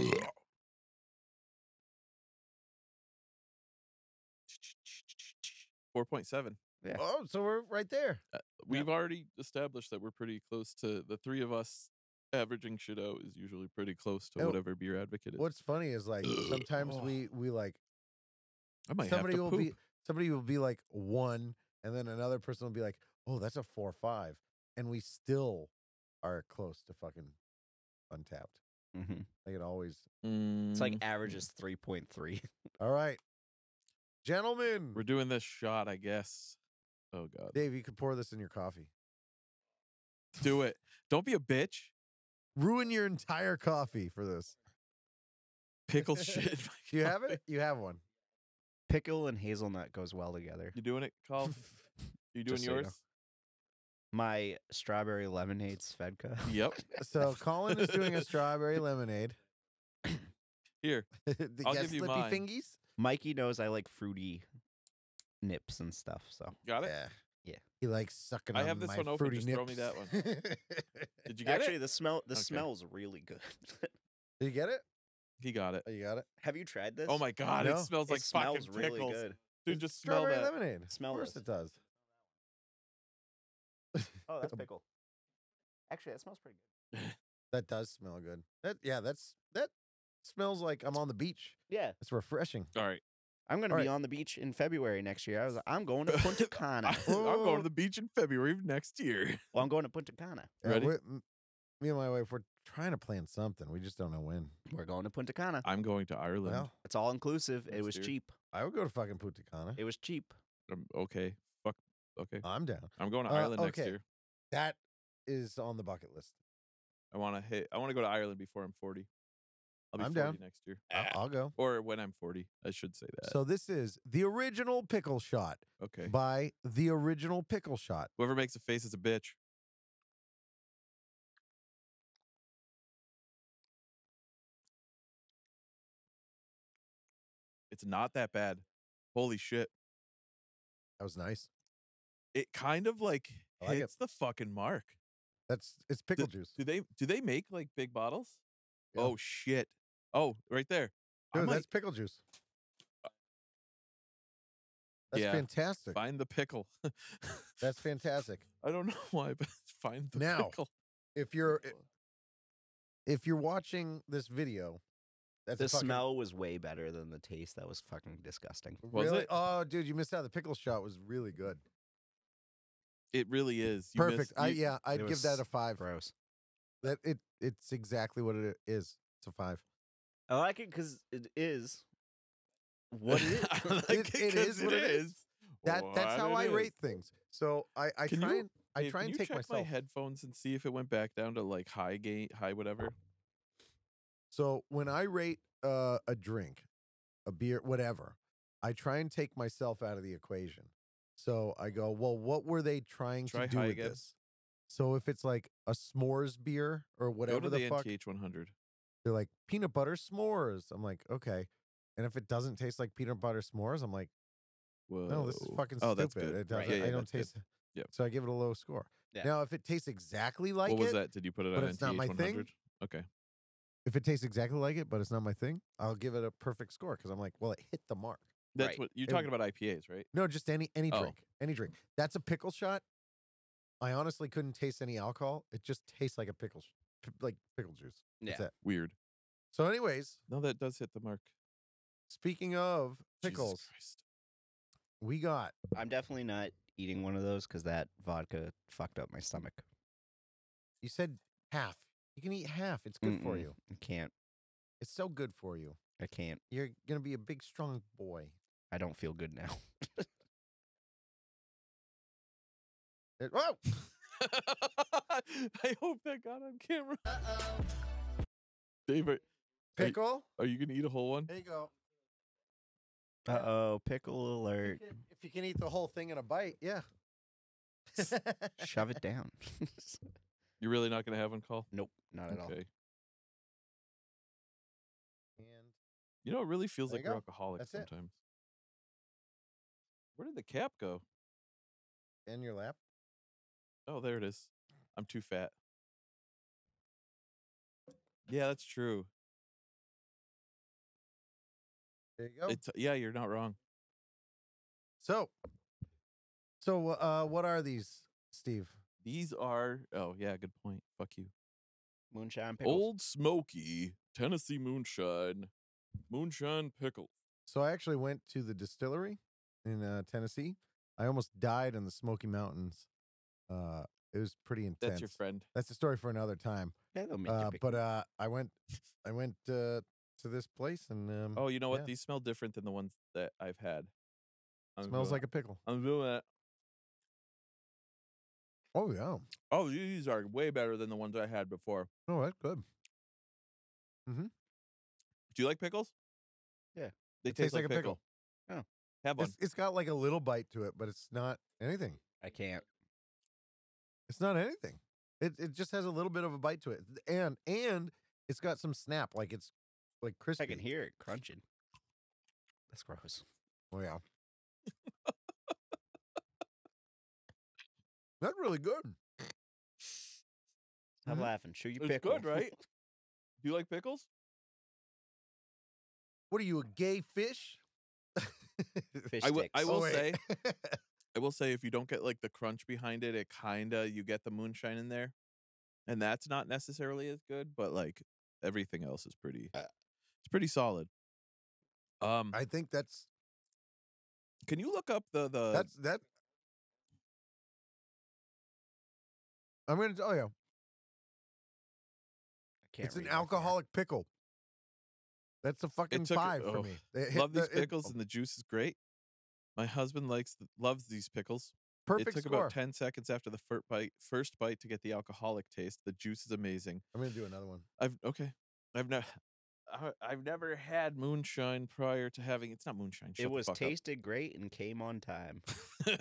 Speaker 2: 4.7.
Speaker 3: Yeah.
Speaker 1: Oh, so we're right there.
Speaker 2: We've already established that we're pretty close to the three of us. Averaging shit out is usually pretty close to
Speaker 1: Oh,
Speaker 2: whatever beer advocate is.
Speaker 1: What's funny is like sometimes we like
Speaker 2: I might
Speaker 1: somebody
Speaker 2: have to
Speaker 1: will
Speaker 2: poop.
Speaker 1: be somebody will be like 1, and then another person will be like, oh, that's a 4.5, and we still are close to fucking Untapped.
Speaker 3: Mm-hmm.
Speaker 1: Like it always.
Speaker 3: It's like
Speaker 2: Mm,
Speaker 3: averages 3.3.
Speaker 1: All right, gentlemen.
Speaker 2: we're doing this shot, I guess. Oh god,
Speaker 1: Dave, you could pour this in your coffee.
Speaker 2: do it! Don't be a bitch.
Speaker 1: Ruin your entire coffee for this.
Speaker 2: Pickle shit. in my
Speaker 1: Do you have
Speaker 2: coffee.
Speaker 1: it? You have one.
Speaker 3: Pickle and hazelnut goes well together.
Speaker 2: You doing it, Carl? You doing
Speaker 3: Just so you know.
Speaker 2: yours?
Speaker 3: My strawberry lemonade Svedka.
Speaker 2: Yep.
Speaker 1: So Colin is doing a strawberry lemonade.
Speaker 2: Here,
Speaker 1: The
Speaker 2: I'll
Speaker 1: yes,
Speaker 2: give you
Speaker 1: slippy
Speaker 2: mine.
Speaker 1: fingies.
Speaker 3: Mikey knows I like fruity nips and stuff. So
Speaker 2: got it.
Speaker 3: Yeah.
Speaker 1: He likes sucking
Speaker 2: I
Speaker 1: on
Speaker 2: have this
Speaker 1: my
Speaker 2: one open,
Speaker 1: fruity
Speaker 2: just
Speaker 1: nips.
Speaker 2: throw me that one. Did you get
Speaker 3: actually,
Speaker 2: it?
Speaker 3: the smell
Speaker 2: Okay.
Speaker 3: smells really good.
Speaker 1: Did you get it?
Speaker 2: He got it.
Speaker 1: Oh, you got it?
Speaker 3: Have you tried this?
Speaker 2: Oh my god,
Speaker 1: No.
Speaker 2: it smells
Speaker 3: It
Speaker 2: like
Speaker 3: smells
Speaker 2: fucking
Speaker 3: really
Speaker 2: pickles.
Speaker 3: good.
Speaker 2: Dude, just smell
Speaker 1: Strawberry
Speaker 2: that.
Speaker 1: lemonade.
Speaker 3: Smell
Speaker 1: Of course
Speaker 3: this.
Speaker 1: it does.
Speaker 3: Oh, that's pickle. Actually, that smells pretty good.
Speaker 1: That does smell good. That smells like I'm on the beach.
Speaker 3: Yeah,
Speaker 1: It's refreshing.
Speaker 2: All right.
Speaker 3: I'm gonna
Speaker 1: All
Speaker 3: be
Speaker 1: right.
Speaker 3: on the beach in February next year. I'm going to Punta Cana.
Speaker 2: I'm going to the beach in February of next year.
Speaker 3: Well, I'm going to Punta Cana.
Speaker 2: Ready?
Speaker 1: Me and my wife, we're trying to plan something. We just don't know when.
Speaker 3: We're going to Punta Cana.
Speaker 2: I'm going to Ireland.
Speaker 1: Well,
Speaker 3: It's all inclusive. It
Speaker 2: Next
Speaker 3: was
Speaker 2: year.
Speaker 3: cheap.
Speaker 1: I would go to fucking Punta Cana.
Speaker 3: It was cheap.
Speaker 2: Okay. Fuck. Okay.
Speaker 1: I'm down.
Speaker 2: I'm going to
Speaker 1: Uh,
Speaker 2: Ireland next
Speaker 1: okay.
Speaker 2: year.
Speaker 1: That is on the bucket list.
Speaker 2: I want to go to Ireland before I'm 40. I'll be
Speaker 1: I'm
Speaker 2: 40
Speaker 1: down.
Speaker 2: next year.
Speaker 1: I'll go.
Speaker 2: Or when I'm 40. I should say that.
Speaker 1: So this is the original pickle shot
Speaker 2: Okay.
Speaker 1: by the original pickle shot.
Speaker 2: Whoever makes a face is a bitch. It's not that bad. Holy shit.
Speaker 1: That was nice.
Speaker 2: It kind of like
Speaker 1: I like it.
Speaker 2: hits the fucking mark.
Speaker 1: It's pickle juice.
Speaker 2: Do they make like big bottles?
Speaker 1: Yeah.
Speaker 2: Oh shit. Oh, right there. I
Speaker 1: Dude,
Speaker 2: might
Speaker 1: that's pickle juice. That's
Speaker 2: yeah.
Speaker 1: fantastic.
Speaker 2: find the pickle.
Speaker 1: That's fantastic.
Speaker 2: I don't know why, but find the
Speaker 1: Now,
Speaker 2: pickle.
Speaker 1: If you're watching this video, that's
Speaker 3: The
Speaker 1: fucking,
Speaker 3: smell was way better than the taste. That was fucking disgusting.
Speaker 2: Was
Speaker 1: really.
Speaker 2: it?
Speaker 1: Oh, dude, you missed out. The pickle shot was really good.
Speaker 2: It really is. You
Speaker 1: Perfect.
Speaker 2: missed- you-
Speaker 1: I'd
Speaker 3: It
Speaker 1: give that
Speaker 3: was
Speaker 1: a 5.
Speaker 3: Gross.
Speaker 1: That it's exactly what it is. It's a 5.
Speaker 3: I like it because it is what it is.
Speaker 2: I like
Speaker 1: It- it
Speaker 2: 'cause
Speaker 1: is what it is. That's
Speaker 2: what
Speaker 1: how I
Speaker 2: it
Speaker 1: rate
Speaker 2: is.
Speaker 1: things. So I
Speaker 2: Can
Speaker 1: try
Speaker 2: you-
Speaker 1: and I
Speaker 2: Dave,
Speaker 1: try
Speaker 2: can
Speaker 1: and
Speaker 2: you
Speaker 1: take
Speaker 2: check
Speaker 1: myself.
Speaker 2: my headphones and see if it went back down to like high gain, high whatever.
Speaker 1: So when I rate a drink, a beer, whatever, I try and take myself out of the equation. So I go, well, what were they trying
Speaker 2: Try
Speaker 1: to do
Speaker 2: high
Speaker 1: with
Speaker 2: again.
Speaker 1: this? So if it's like a s'mores beer or whatever
Speaker 2: Go to the
Speaker 1: fuck,
Speaker 2: NTH 100.
Speaker 1: they're like peanut butter s'mores. I'm like, okay. And if it doesn't taste like peanut butter s'mores, I'm like,
Speaker 2: Whoa.
Speaker 1: no, this is fucking
Speaker 2: Oh,
Speaker 1: stupid.
Speaker 2: that's good.
Speaker 1: It doesn't,
Speaker 3: Right.
Speaker 1: I don't
Speaker 2: that's good.
Speaker 1: taste.
Speaker 2: Yep.
Speaker 1: So I give it a low score.
Speaker 3: Yeah.
Speaker 1: Now, if it tastes exactly like
Speaker 2: What was
Speaker 1: it,
Speaker 2: that? Did you put it
Speaker 1: but
Speaker 2: on
Speaker 1: it's not
Speaker 2: NTH
Speaker 1: my thing?
Speaker 2: 100? Okay.
Speaker 1: if it tastes exactly like it, but it's not my thing, I'll give it a perfect score because I'm like, well, it hit the mark.
Speaker 2: That's
Speaker 3: Right.
Speaker 2: what you're
Speaker 1: It-
Speaker 2: talking about IPAs, right?
Speaker 1: No, just any
Speaker 2: Oh.
Speaker 1: drink, any drink. That's a pickle shot. I honestly couldn't taste any alcohol. It just tastes like a pickle, like pickle juice. That's
Speaker 3: Yeah.
Speaker 1: it.
Speaker 2: Weird.
Speaker 1: So, anyways,
Speaker 2: No, that does hit the mark.
Speaker 1: speaking of
Speaker 2: Jesus
Speaker 1: pickles,
Speaker 2: Christ.
Speaker 1: we got
Speaker 3: I'm definitely not eating one of those because that vodka fucked up my stomach.
Speaker 1: you said half. You can eat half. It's good for
Speaker 3: Mm-mm.
Speaker 1: you.
Speaker 3: I can't.
Speaker 1: It's so good for you.
Speaker 3: I can't.
Speaker 1: You're gonna be a big, strong boy.
Speaker 3: I don't feel good now.
Speaker 1: Whoa!
Speaker 2: I hope that got on camera. Dave, are
Speaker 1: Pickle.
Speaker 2: you going to eat a whole one?
Speaker 1: There you go.
Speaker 3: Uh-oh, pickle alert.
Speaker 1: If you can eat the whole thing in a bite, yeah.
Speaker 3: Shove it down.
Speaker 2: You're really not going to have one, Call?
Speaker 3: Nope, not at all.
Speaker 2: Okay.
Speaker 1: And
Speaker 2: You know, it really feels
Speaker 1: There
Speaker 2: like
Speaker 1: you
Speaker 2: we're
Speaker 1: go.
Speaker 2: alcoholics
Speaker 1: That's it.
Speaker 2: sometimes. Where did the cap go?
Speaker 1: in your lap.
Speaker 2: Oh, there it is. I'm too fat. Yeah, that's true.
Speaker 1: There you go.
Speaker 2: Yeah, you're not wrong.
Speaker 1: So what are these, Steve?
Speaker 2: These are. Oh yeah, good point. Fuck you.
Speaker 3: Moonshine pickles.
Speaker 2: Old Smoky Tennessee moonshine pickles.
Speaker 1: So I actually went to the distillery in Tennessee. I almost died in the Smoky Mountains. It was pretty intense.
Speaker 2: That's your friend.
Speaker 1: That's a story for another time.
Speaker 3: Yeah, they'll make you pick
Speaker 1: But I went to this place and
Speaker 2: Oh, you know what?
Speaker 1: yeah.
Speaker 2: These smell different than the ones that I've had.
Speaker 1: Smells like a pickle.
Speaker 2: I'm doing it.
Speaker 1: Oh yeah.
Speaker 2: Oh, these are way better than the ones I had before.
Speaker 1: Oh, that's good. Mm-hmm.
Speaker 2: Do you like pickles?
Speaker 3: Yeah.
Speaker 2: They
Speaker 1: It
Speaker 2: taste
Speaker 1: tastes like a pickle.
Speaker 3: Oh.
Speaker 2: Have one.
Speaker 1: It's got like a little bite to it, but it's not anything.
Speaker 3: I can't.
Speaker 1: It's not anything. It just has a little bit of a bite to it, and it's got some snap, like it's like crispy.
Speaker 3: I can hear it crunching. That's gross.
Speaker 1: Oh yeah. That's really good.
Speaker 3: Stop
Speaker 1: Mhm.
Speaker 3: laughing. Chew your
Speaker 2: It's
Speaker 3: pickle.
Speaker 2: good, right? Do you like pickles?
Speaker 1: What are you, a gay fish?
Speaker 3: Fish
Speaker 2: I
Speaker 3: sticks.
Speaker 2: will
Speaker 1: Oh, wait.
Speaker 2: say, I will say, if you don't get like the crunch behind it, it kinda you get the moonshine in there, and that's not necessarily as good. But like everything else is pretty, it's pretty solid.
Speaker 1: I think that's
Speaker 2: Can you look up the
Speaker 1: that. I'm going to tell you,
Speaker 3: I can't
Speaker 1: it's an
Speaker 3: read that far.
Speaker 1: alcoholic pickle. That's a fucking
Speaker 2: took-
Speaker 1: 5 for
Speaker 2: oh,
Speaker 1: me. It hit
Speaker 2: love these
Speaker 1: the- it-
Speaker 2: pickles and the juice is great. My husband loves these pickles.
Speaker 1: perfect
Speaker 2: It took
Speaker 1: score.
Speaker 2: about 10 seconds after the first bite to get the alcoholic taste. The juice is amazing.
Speaker 1: I'm going to do another one.
Speaker 2: I've never had moonshine prior to having. It's not moonshine. Shut
Speaker 3: It was
Speaker 2: the fuck
Speaker 3: tasted great and came on time.
Speaker 2: up.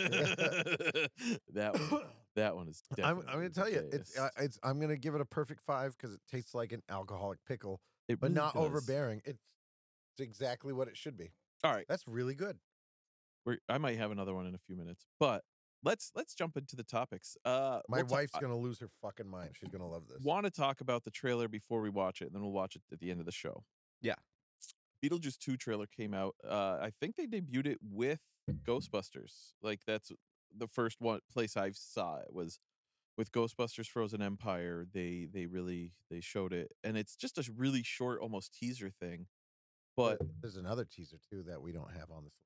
Speaker 2: that one is.
Speaker 1: I'm
Speaker 2: Definitely
Speaker 1: going to tell you,
Speaker 2: the best.
Speaker 1: I'm going to give it a perfect 5 because it tastes like an alcoholic pickle,
Speaker 2: It
Speaker 1: but
Speaker 2: really
Speaker 1: not
Speaker 2: does.
Speaker 1: overbearing. It's exactly what it should be.
Speaker 2: All right,
Speaker 1: That's really good.
Speaker 2: I might have another one in a few minutes, but let's jump into the topics.
Speaker 1: My
Speaker 2: we'll
Speaker 1: wife's going to lose her fucking mind. She's going to love this.
Speaker 2: want to talk about the trailer before we watch it, and then we'll watch it at the end of the show.
Speaker 3: Yeah.
Speaker 2: Beetlejuice 2 trailer came out. I think they debuted it with Ghostbusters. Like that's the first place I saw it was with Ghostbusters Frozen Empire. They showed it, and it's just a really short, almost teaser thing. But
Speaker 1: there's another teaser too that we don't have on this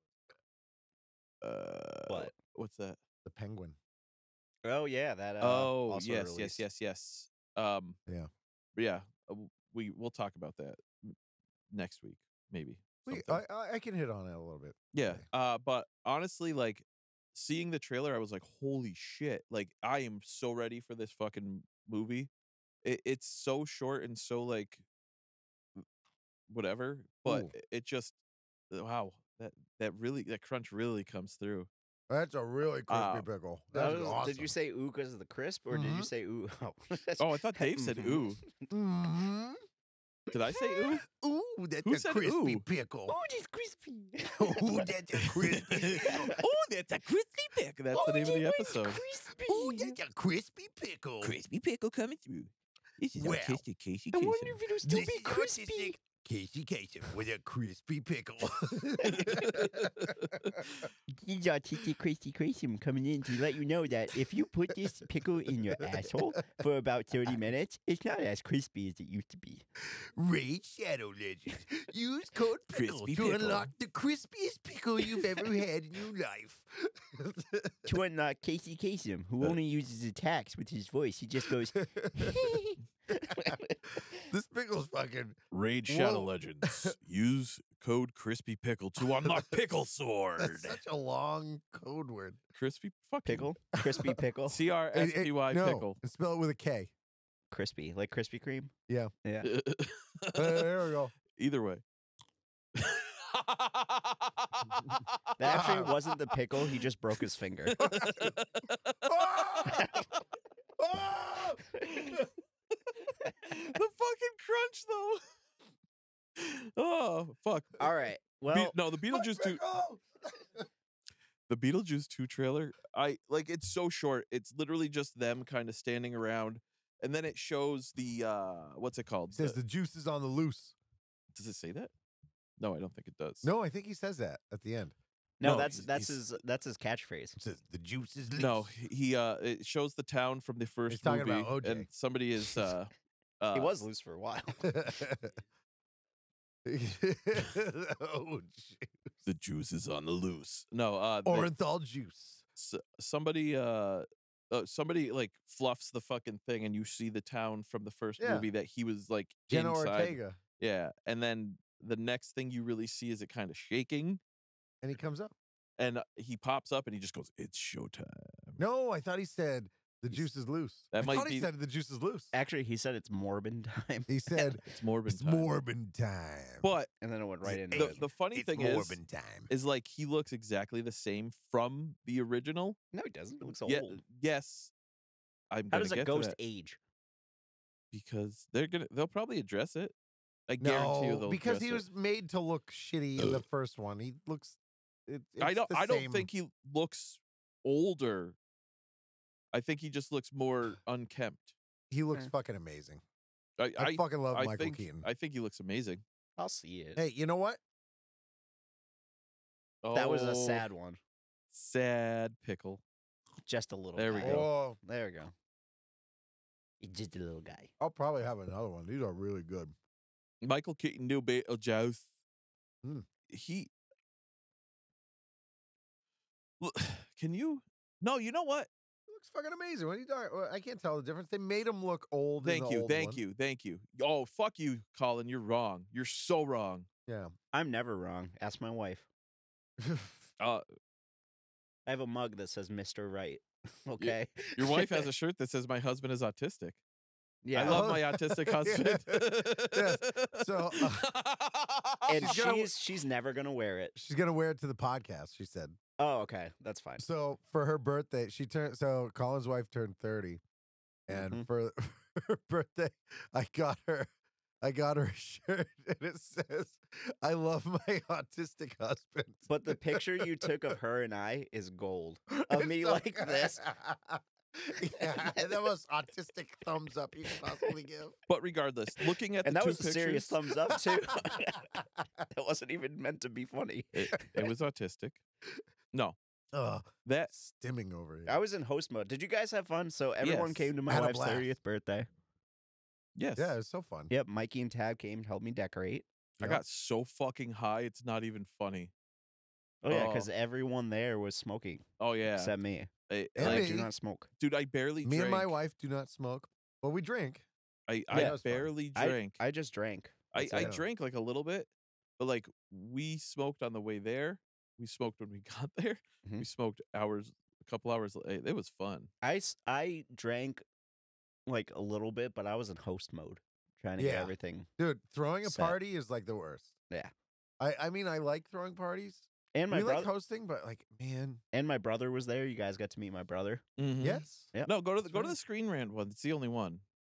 Speaker 1: list.
Speaker 3: What?
Speaker 2: What's that?
Speaker 1: The penguin.
Speaker 3: Oh yeah, that.
Speaker 2: Oh
Speaker 3: also
Speaker 2: yes,
Speaker 3: released.
Speaker 2: yes.
Speaker 1: Yeah.
Speaker 2: We'll talk about that next week, maybe.
Speaker 1: I
Speaker 2: sometime.
Speaker 1: can hit on it a little bit.
Speaker 2: Yeah.
Speaker 1: Okay.
Speaker 2: But honestly, like seeing the trailer, I was like, holy shit. Like, I am so ready for this fucking movie. It's so short and so like whatever, but
Speaker 1: Ooh.
Speaker 2: it just wow. That crunch really comes through.
Speaker 1: That's a really crispy pickle. That's awesome.
Speaker 3: Did you say ooh because of the crisp, or did you
Speaker 1: Mhm.
Speaker 3: say ooh?
Speaker 2: Oh, I thought Dave said ooh.
Speaker 1: Mm-hmm.
Speaker 2: Did I say ooh?
Speaker 1: Ooh, that's
Speaker 2: Who
Speaker 1: a
Speaker 2: said
Speaker 1: crispy
Speaker 2: ooh?
Speaker 1: pickle.
Speaker 3: Oh, it's crispy.
Speaker 1: Ooh, that's a crispy pickle.
Speaker 2: Oh, that's a crispy pickle. That's the name of the episode.
Speaker 3: Crispy.
Speaker 1: Ooh, that's a crispy pickle.
Speaker 2: Crispy pickle coming through. This is
Speaker 1: Well,
Speaker 2: artistic Casey
Speaker 3: I wonder
Speaker 2: Kasem.
Speaker 3: if it'll still
Speaker 1: This
Speaker 3: be
Speaker 1: is
Speaker 3: crispy.
Speaker 1: artistic Casey Kasem with a crispy pickle.
Speaker 3: This is artistic Casey I'm coming in to let you know that if you put this pickle in your asshole for about 30 minutes, it's not as crispy as it used to be.
Speaker 1: Raid Shadow Legends. Use code PICKLE
Speaker 2: Crispy
Speaker 1: to
Speaker 2: pickle.
Speaker 1: unlock the crispiest pickle you've ever had in your life.
Speaker 3: To unlock Casey Kasem, who only uses attacks with his voice, he just goes.
Speaker 1: This pickle's fucking.
Speaker 2: Raid Shadow
Speaker 1: Whoa.
Speaker 2: Legends. Use code Crispy Pickle to unlock Pickle Sword.
Speaker 1: That's such a long code word.
Speaker 2: Crispy fucking
Speaker 3: Pickle? Crispy pickle?
Speaker 2: CRSPY
Speaker 1: no,
Speaker 2: pickle.
Speaker 1: and spell it with a K.
Speaker 3: Crispy. Like Krispy Kreme?
Speaker 1: Yeah.
Speaker 3: Yeah.
Speaker 1: There we go.
Speaker 2: Either way.
Speaker 3: That actually wasn't the pickle. He just broke his finger.
Speaker 1: Oh! Oh!
Speaker 2: The fucking crunch though. Oh fuck.
Speaker 3: All right. Well,
Speaker 2: No, the Beetlejuice 2.
Speaker 1: Pickle!
Speaker 2: The Beetlejuice 2 trailer, it's so short. It's literally just them kind of standing around, and then it shows the what's it called?
Speaker 1: It says the juice is on the loose.
Speaker 2: Does it say that? No, I don't think it does.
Speaker 1: No, I think he says that at the end.
Speaker 3: No,
Speaker 2: No,
Speaker 3: that's
Speaker 2: he's-
Speaker 3: his catchphrase.
Speaker 1: It says the juice is loose.
Speaker 2: No, he it shows the town from the first
Speaker 1: He's talking
Speaker 2: movie,
Speaker 1: about OJ.
Speaker 2: and somebody is
Speaker 3: He was loose for a while.
Speaker 1: Oh, shit.
Speaker 2: the juice is on the loose. No,
Speaker 1: Orenthal juice.
Speaker 2: somebody like fluffs the fucking thing, and you see the town from the first
Speaker 1: Yeah.
Speaker 2: movie that he was like
Speaker 1: Jenna
Speaker 2: inside.
Speaker 1: Ortega.
Speaker 2: Yeah, and then the next thing you really see is it kind of shaking,
Speaker 1: And he comes up.
Speaker 2: and he pops up, and he just goes, "It's showtime."
Speaker 1: No, I thought he said the juice is loose.
Speaker 2: That
Speaker 1: I
Speaker 2: might
Speaker 1: thought he
Speaker 2: be-
Speaker 1: said the juice is loose.
Speaker 3: Actually, he said it's Morbin time.
Speaker 1: He said
Speaker 2: It's Morbin
Speaker 1: it's
Speaker 2: time.
Speaker 1: Morbin time.
Speaker 2: But
Speaker 3: And then it went right into
Speaker 2: the,
Speaker 3: it.
Speaker 2: the funny
Speaker 1: it's
Speaker 2: thing
Speaker 1: Morbin time.
Speaker 2: is like he looks exactly the same from the original.
Speaker 3: No, he doesn't. He looks
Speaker 2: Yeah,
Speaker 3: old.
Speaker 2: yes. I'm
Speaker 3: How
Speaker 2: gonna
Speaker 3: does a
Speaker 2: get to
Speaker 3: ghost
Speaker 2: that
Speaker 3: age?
Speaker 2: because they'll probably address it. I guarantee you
Speaker 1: No,
Speaker 2: they'll
Speaker 1: because
Speaker 2: address
Speaker 1: he
Speaker 2: it.
Speaker 1: was made to look shitty in the first one. He looks.
Speaker 2: I don't.
Speaker 1: the
Speaker 2: I don't
Speaker 1: same.
Speaker 2: think he looks older. I think he just looks more unkempt.
Speaker 1: he looks
Speaker 3: Eh.
Speaker 1: fucking amazing.
Speaker 2: I
Speaker 1: I fucking love
Speaker 2: I
Speaker 1: Michael
Speaker 2: think
Speaker 1: Keaton.
Speaker 2: I think he looks amazing.
Speaker 3: I'll see it.
Speaker 1: Hey, you know what?
Speaker 3: That was a
Speaker 2: Oh,
Speaker 3: sad one.
Speaker 2: sad pickle.
Speaker 3: Just a little.
Speaker 2: There we
Speaker 3: guy.
Speaker 2: go.
Speaker 1: Oh,
Speaker 3: There we go. He's just a little guy.
Speaker 1: I'll probably have another one. These are really good.
Speaker 2: Michael Keaton knew Beetlejuice.
Speaker 1: Hmm.
Speaker 2: He can you? No, you know what?
Speaker 1: He looks fucking amazing. What are you talking? I can't tell the difference. They made him look old.
Speaker 2: Thank you, thank you. Oh, fuck you, Colin. You're wrong. You're so wrong.
Speaker 1: Yeah.
Speaker 3: I'm never wrong. Ask my wife.
Speaker 2: Uh,
Speaker 3: I have a mug that says Mr. Right. Okay.
Speaker 2: your wife has a shirt that says "My husband is autistic."
Speaker 3: Yeah.
Speaker 2: I love
Speaker 1: Oh.
Speaker 2: my autistic husband.
Speaker 1: Yes. So,
Speaker 3: and
Speaker 1: she's gonna-
Speaker 3: she's never gonna wear it.
Speaker 1: She's gonna wear it to the podcast. She said.
Speaker 3: Oh, okay. That's fine.
Speaker 1: So for her birthday, she turned. So Colin's wife turned 30, and
Speaker 3: Mhm.
Speaker 1: for her birthday, I got her a shirt, and it says, "I love my autistic husband."
Speaker 3: But the picture you took of her and I is gold. Of me
Speaker 1: It's so
Speaker 3: like
Speaker 1: good.
Speaker 3: this.
Speaker 1: Yeah, the most autistic thumbs up you could possibly give.
Speaker 2: But regardless, looking at
Speaker 3: And
Speaker 2: the
Speaker 3: that
Speaker 2: two
Speaker 3: was a serious
Speaker 2: pictures,
Speaker 3: thumbs up too. That wasn't even meant to be funny.
Speaker 2: it was autistic. No,
Speaker 1: Ugh,
Speaker 2: that
Speaker 1: stimming over here.
Speaker 3: I was in host mode. Did you guys have fun? So everyone
Speaker 2: Yes.
Speaker 3: came to my
Speaker 1: Had a
Speaker 3: wife's
Speaker 1: blast.
Speaker 3: 30th birthday.
Speaker 2: yes.
Speaker 1: Yeah, it was so fun.
Speaker 3: Yep, Mikey and Tab came to help me decorate.
Speaker 2: I got so fucking high, it's not even funny.
Speaker 3: Oh yeah,
Speaker 2: Oh.
Speaker 3: because everyone there was smoking
Speaker 2: Oh yeah,
Speaker 3: except me.
Speaker 1: And
Speaker 3: I
Speaker 1: me.
Speaker 3: do not smoke.
Speaker 2: dude, I barely.
Speaker 1: Me
Speaker 2: drank.
Speaker 1: and my wife do not smoke, but we drink.
Speaker 2: I
Speaker 1: Yeah, it was fun.
Speaker 2: barely
Speaker 3: I-
Speaker 2: drank.
Speaker 3: I just drank.
Speaker 2: I
Speaker 1: That's it.
Speaker 2: drank like a little bit, but like we smoked on the way there. We smoked when we got there.
Speaker 3: Mhm.
Speaker 2: We smoked a couple hours. It was fun.
Speaker 3: I drank like a little bit, but I was in host mode, trying to get
Speaker 1: Yeah.
Speaker 3: everything.
Speaker 1: Dude, throwing a
Speaker 3: Set.
Speaker 1: party is like the worst.
Speaker 3: Yeah.
Speaker 1: I mean, I like throwing parties.
Speaker 3: And my
Speaker 1: We like
Speaker 3: brother
Speaker 1: hosting, but like, man,
Speaker 3: and my brother was there. You guys got to meet my brother.
Speaker 1: yes.
Speaker 3: Yep.
Speaker 2: No, go to the
Speaker 1: That's
Speaker 2: go to
Speaker 1: right.
Speaker 2: the Screen Rant one. It's the only one.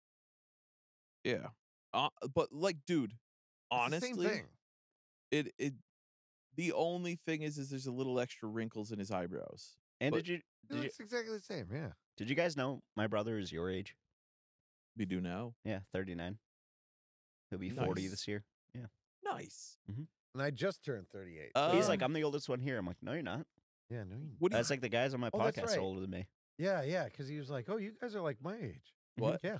Speaker 2: Yeah. But like, dude,
Speaker 1: It's the
Speaker 2: honestly,
Speaker 1: same thing.
Speaker 2: it the only thing is there's a little extra wrinkles in his eyebrows.
Speaker 3: And
Speaker 2: But-
Speaker 3: did you
Speaker 1: It's exactly the same. Yeah.
Speaker 3: did you guys know my brother is your age?
Speaker 2: We do now.
Speaker 3: Yeah, 39. He'll be 40
Speaker 2: Nice.
Speaker 3: this year.
Speaker 2: Nice.
Speaker 1: And I just turned 38.
Speaker 3: He's
Speaker 2: Um,
Speaker 3: like, I'm the oldest one here. I'm like, no, you're not.
Speaker 1: yeah, no, you.
Speaker 2: What do you
Speaker 3: That's like the guys on my
Speaker 1: Oh, that's
Speaker 3: podcast
Speaker 1: right.
Speaker 3: are older than me.
Speaker 1: Yeah, yeah, because he was like, "Oh, you guys are like my age."
Speaker 2: What?
Speaker 1: Yeah.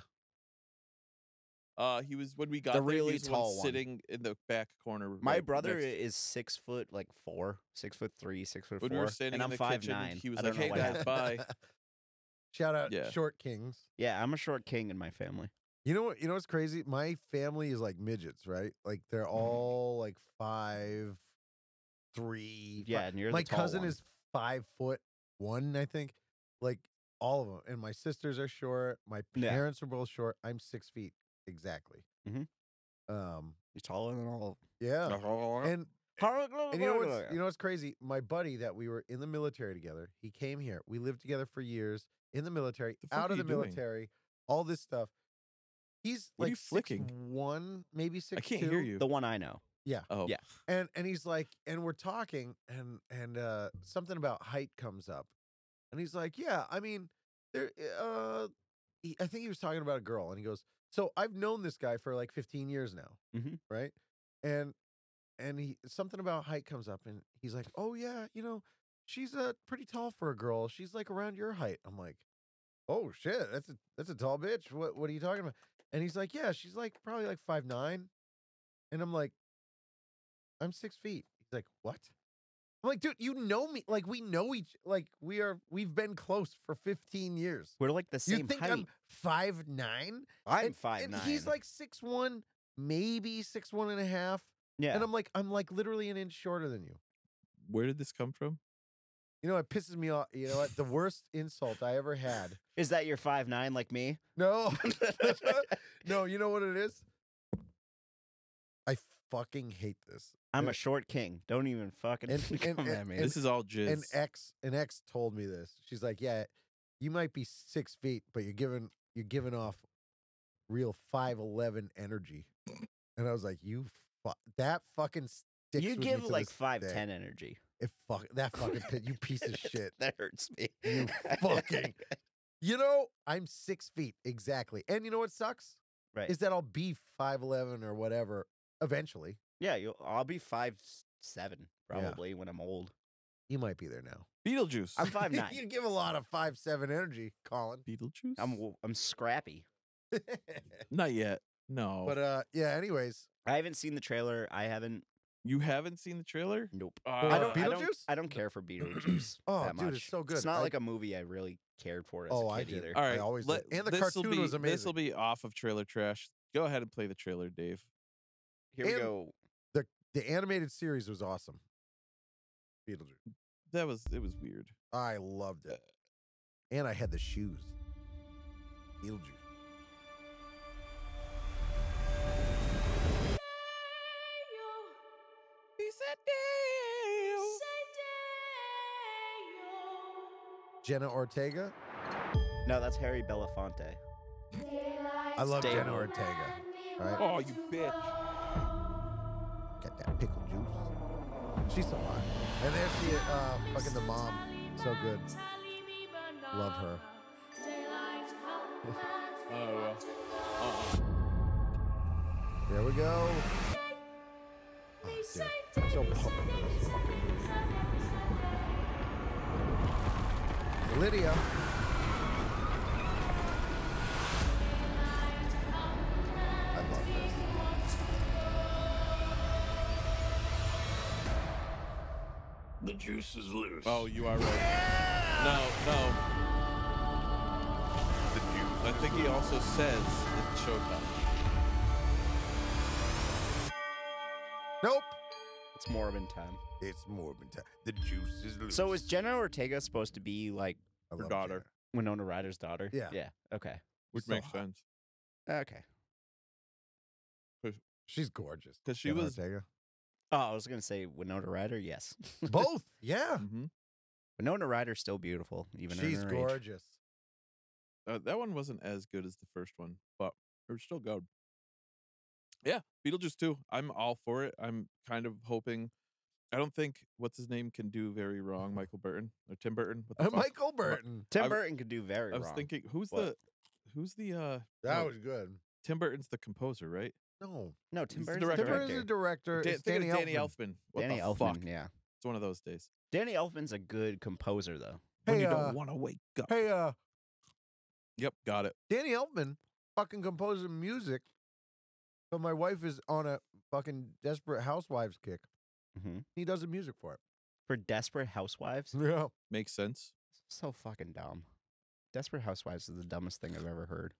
Speaker 2: He was when we got
Speaker 3: The
Speaker 2: there,
Speaker 3: really
Speaker 2: he was the one
Speaker 3: tall one.
Speaker 2: sitting in the back corner.
Speaker 3: My
Speaker 2: like,
Speaker 3: brother
Speaker 2: next-
Speaker 3: is 6'4", 6'3", 6'4",
Speaker 2: when we were standing
Speaker 3: and I'm
Speaker 2: in the kitchen,
Speaker 3: 5'9".
Speaker 2: he was
Speaker 3: I
Speaker 2: like,
Speaker 3: don't know
Speaker 2: "Hey
Speaker 3: what
Speaker 2: guys,
Speaker 3: happened.
Speaker 2: bye."
Speaker 1: Shout out,
Speaker 2: Yeah.
Speaker 1: Short Kings.
Speaker 3: Yeah, I'm a short king in my family.
Speaker 1: You know what? You know what's crazy? My family is like midgets, right? Like they're all like 5'3".
Speaker 3: Yeah, and you're
Speaker 1: My
Speaker 3: the tall
Speaker 1: cousin
Speaker 3: one.
Speaker 1: is 5'1", I think. Like all of them, and my sisters are short. My
Speaker 3: Yeah.
Speaker 1: parents are both short. I'm 6 feet exactly.
Speaker 3: Mhm.
Speaker 1: Um.
Speaker 3: You're taller than all.
Speaker 1: Yeah. And
Speaker 3: And
Speaker 1: you know what's crazy? My buddy that we were in the military together, he came here. We lived together for years in the military,
Speaker 2: The fuck
Speaker 1: out
Speaker 2: are
Speaker 1: of the
Speaker 2: you doing?
Speaker 1: military, all this stuff. He's
Speaker 2: What are
Speaker 1: like
Speaker 2: you flicking?
Speaker 1: 6'1", maybe 6'2".
Speaker 2: I can't hear you.
Speaker 3: the one I know.
Speaker 2: Oh,
Speaker 3: Yeah.
Speaker 1: And he's like, and we're talking, and something about height comes up, and he's like, yeah, I mean, there, I think he was talking about a girl, and he goes, so I've known this guy for like 15 years now,
Speaker 3: Mhm.
Speaker 1: right? And he something about height comes up, and he's like, oh yeah, she's pretty tall for a girl. She's like around your height. I'm like, oh shit, that's a tall bitch. What are you talking about? And he's like, yeah, she's like probably like 5'9", and I'm like, I'm 6 feet. He's like, what? I'm like, dude, you know me. Like, we know like, we've been close for 15 years.
Speaker 3: We're like the
Speaker 1: You
Speaker 3: same
Speaker 1: think
Speaker 3: height.
Speaker 1: I'm 5'9"?
Speaker 3: I'm
Speaker 1: And
Speaker 3: 5'9".
Speaker 1: he's like 6'1", maybe 6'1.5".
Speaker 3: yeah.
Speaker 1: And I'm like literally an inch shorter than you.
Speaker 2: where did this come from?
Speaker 1: You know, it pisses me off. You know what? The worst insult I ever had.
Speaker 3: Is that you're 5'9" like me?
Speaker 1: No. No, you know what it is? I fucking hate this.
Speaker 3: I'm a short king. Don't even fucking come at me.
Speaker 2: This is all jizz.
Speaker 1: An ex told me this. She's like, yeah, you might be 6 feet, but you're giving off real 5'11" energy. And I was like, that fucking sticks
Speaker 3: You
Speaker 1: with me
Speaker 3: give
Speaker 1: to
Speaker 3: like
Speaker 1: this
Speaker 3: 5'10"
Speaker 1: day.
Speaker 3: energy.
Speaker 1: That fucking you piece of shit.
Speaker 3: That hurts me.
Speaker 1: You fucking. I'm 6 feet exactly, and you know what sucks?
Speaker 3: Right.
Speaker 1: Is that I'll be 5'11" or whatever eventually.
Speaker 3: Yeah, I'll be 5'7" probably when I'm old.
Speaker 1: You might be there now.
Speaker 2: Beetlejuice.
Speaker 3: I'm 5'9".
Speaker 1: You give a lot of 5'7" energy, Colin.
Speaker 2: Beetlejuice.
Speaker 3: I'm scrappy.
Speaker 2: Not yet. No.
Speaker 1: But yeah. Anyways,
Speaker 3: I haven't seen the trailer. I haven't.
Speaker 2: You haven't seen the trailer?
Speaker 3: Nope.
Speaker 1: What,
Speaker 3: I don't.
Speaker 1: Beetlejuice?
Speaker 3: I don't care for Beetlejuice.
Speaker 1: Oh,
Speaker 3: that
Speaker 1: dude,
Speaker 3: much.
Speaker 1: it's so good.
Speaker 3: It's not
Speaker 1: I-
Speaker 3: like a movie I really cared for as
Speaker 1: Oh,
Speaker 3: a
Speaker 1: I
Speaker 3: kid
Speaker 1: did.
Speaker 3: either.
Speaker 2: All right.
Speaker 1: I always did. And the
Speaker 2: this'll
Speaker 1: cartoon was amazing.
Speaker 2: This will be off of trailer trash. Go ahead and play the trailer, Dave.
Speaker 3: Here we
Speaker 1: And-
Speaker 3: go.
Speaker 1: The animated series was awesome. Beetlejuice.
Speaker 2: It was weird.
Speaker 1: I loved it, and I had the shoes. Beetlejuice.
Speaker 2: He said, "Damn."
Speaker 1: Jenna Ortega.
Speaker 3: No, that's Harry Belafonte.
Speaker 1: I love
Speaker 3: Dave.
Speaker 1: Jenna Ortega. Right?
Speaker 2: Oh, you bitch.
Speaker 1: Got that pickle juice. She's so hot. And there she is, fucking the mom. So good. Love her. There we go. Oh, dude. I'm so pumped for this fucking movie. Lydia. I love this.
Speaker 4: The juice is loose.
Speaker 2: Oh, you are right. No.
Speaker 4: The juice.
Speaker 2: I think he also says it's showtime.
Speaker 1: Nope.
Speaker 3: It's Morbin time.
Speaker 1: It's Morbin time.
Speaker 4: The juice is loose.
Speaker 3: So is Jenna Ortega supposed to be like
Speaker 1: I
Speaker 2: Her
Speaker 1: love
Speaker 2: daughter.
Speaker 1: Jenna.
Speaker 3: Winona Ryder's daughter?
Speaker 1: Yeah.
Speaker 3: Yeah. Okay.
Speaker 2: Which
Speaker 1: So
Speaker 2: makes
Speaker 1: hot.
Speaker 2: sense.
Speaker 3: Okay.
Speaker 1: She's gorgeous.
Speaker 2: 'Cause she
Speaker 1: Jenna
Speaker 2: was-
Speaker 1: Ortega.
Speaker 3: Oh, I was gonna say Winona Ryder. Yes.
Speaker 1: Both. Yeah.
Speaker 2: Mm-hmm.
Speaker 3: Winona Ryder's still beautiful, even
Speaker 1: She's
Speaker 3: in her age.
Speaker 1: gorgeous.
Speaker 2: That one wasn't as good as the first one, but it was still good. Yeah, Beetlejuice 2. I'm all for it. I'm kind of hoping. I don't think what's his name can do very wrong. Michael Burton or Tim Burton. What the fuck?
Speaker 1: Michael Burton.
Speaker 3: Tim
Speaker 2: I-
Speaker 3: Burton could do very
Speaker 2: I was
Speaker 3: wrong.
Speaker 2: thinking, who's
Speaker 3: What?
Speaker 2: the
Speaker 1: That
Speaker 2: no,
Speaker 1: was good.
Speaker 2: Tim Burton's the composer, right?
Speaker 1: No.
Speaker 3: No, Tim
Speaker 2: He's the
Speaker 3: Burton's the
Speaker 1: Tim
Speaker 2: director.
Speaker 1: Burton's the
Speaker 3: director.
Speaker 1: director. It's
Speaker 2: Danny
Speaker 1: Danny Elfman.
Speaker 2: Elfman. What
Speaker 3: Danny
Speaker 2: the
Speaker 3: Elfman.
Speaker 2: fuck?
Speaker 3: Yeah.
Speaker 2: It's one of those days
Speaker 3: Danny Elfman's a good composer, though.
Speaker 2: when
Speaker 1: Hey,
Speaker 2: you don't want to wake up.
Speaker 1: Hey,
Speaker 2: Yep, got it.
Speaker 1: Danny Elfman fucking composing music. So my wife is on a fucking Desperate Housewives kick.
Speaker 3: Mm-hmm.
Speaker 1: He does the music for it.
Speaker 3: For Desperate Housewives,
Speaker 1: Yeah.
Speaker 2: Makes sense.
Speaker 3: so fucking dumb. Desperate Housewives is the dumbest thing I've ever heard.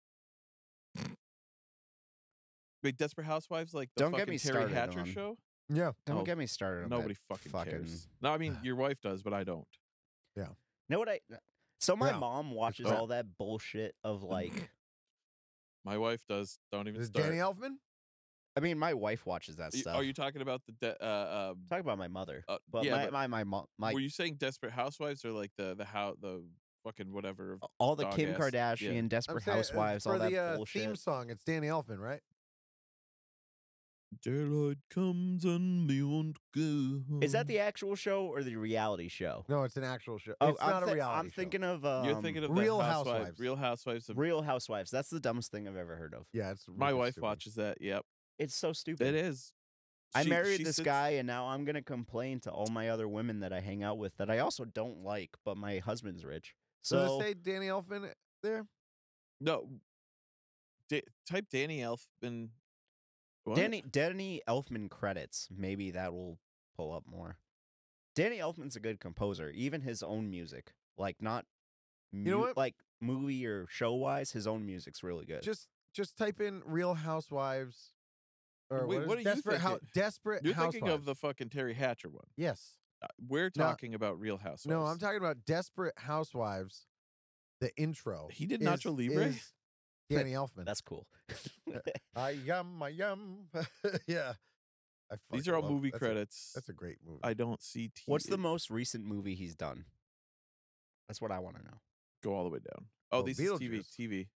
Speaker 2: Wait, Desperate Housewives, like the
Speaker 3: Don't get
Speaker 2: fucking
Speaker 3: me
Speaker 2: Terry
Speaker 3: started
Speaker 2: Hatcher
Speaker 3: on-
Speaker 2: show?
Speaker 1: Yeah.
Speaker 3: Don't
Speaker 2: Oh,
Speaker 3: get me started on
Speaker 2: Nobody
Speaker 3: that
Speaker 2: fucking cares. No, I mean your wife does, but I don't.
Speaker 3: Know what I? So my
Speaker 1: Yeah.
Speaker 3: mom watches
Speaker 2: Oh.
Speaker 3: all that bullshit of like.
Speaker 2: My wife does. Don't even
Speaker 1: Is
Speaker 2: start.
Speaker 1: Danny Elfman?
Speaker 3: I mean, my wife watches that stuff.
Speaker 2: Are you talking about the?
Speaker 3: Talk about my mother? But
Speaker 2: yeah,
Speaker 3: my mom,
Speaker 2: were you saying Desperate Housewives or like the fucking whatever?
Speaker 3: all the
Speaker 2: dog
Speaker 3: Kim
Speaker 2: ass?
Speaker 3: Kardashian,
Speaker 2: Yeah.
Speaker 3: Desperate
Speaker 1: saying,
Speaker 3: Housewives,
Speaker 1: for
Speaker 3: all that
Speaker 1: the
Speaker 3: bullshit.
Speaker 1: theme song, it's Danny Elfman, right?
Speaker 2: Daylight comes and we won't go.
Speaker 3: Is that the actual show or the reality show?
Speaker 1: No, it's an actual show.
Speaker 3: Oh,
Speaker 1: It's not a reality
Speaker 3: I'm
Speaker 1: show.
Speaker 3: thinking of
Speaker 2: You're thinking of
Speaker 1: Real
Speaker 2: the
Speaker 1: Housewives.
Speaker 2: Real Housewives of
Speaker 3: Real Housewives. That's the dumbest thing I've ever heard of.
Speaker 1: Yeah, it's
Speaker 2: My
Speaker 1: wicked
Speaker 2: wife
Speaker 1: stupid.
Speaker 2: watches that. Yep,
Speaker 3: It's so stupid.
Speaker 2: it is.
Speaker 3: I
Speaker 2: She-
Speaker 3: married
Speaker 2: she
Speaker 3: this
Speaker 2: sits-
Speaker 3: guy, and now I'm gonna complain to all my other women that I hang out with that I also don't like, but my husband's rich.
Speaker 1: So
Speaker 3: So
Speaker 1: to say Danny Elfman there?
Speaker 2: No, type Danny Elfman. What?
Speaker 3: Danny Elfman credits. Maybe that will pull up more. Danny Elfman's a good composer. Even his own music, like not,
Speaker 1: know what?
Speaker 3: like movie or show wise, his own music's really good.
Speaker 1: Just type in Real Housewives. Or
Speaker 2: Wait, what are you
Speaker 1: Desperate
Speaker 2: thinking?
Speaker 1: Desperate
Speaker 2: You're
Speaker 1: Housewives.
Speaker 2: thinking of the fucking Terry Hatcher one.
Speaker 1: Yes.
Speaker 2: We're
Speaker 1: No.
Speaker 2: talking about Real Housewives.
Speaker 1: No, I'm talking about Desperate Housewives. The intro.
Speaker 2: He did Nacho Libre?
Speaker 1: is Danny Elfman.
Speaker 3: That's cool.
Speaker 1: I yum. Yeah.
Speaker 2: These
Speaker 1: fucking
Speaker 2: are all
Speaker 1: love-
Speaker 2: movie
Speaker 1: that's
Speaker 2: credits.
Speaker 1: That's a great movie.
Speaker 2: I don't see.
Speaker 3: What's the most recent movie he's done? That's what I want to know.
Speaker 2: Go all the way down? Oh,
Speaker 1: Well,
Speaker 2: this is TV.
Speaker 1: Beetlejuice.
Speaker 2: TV.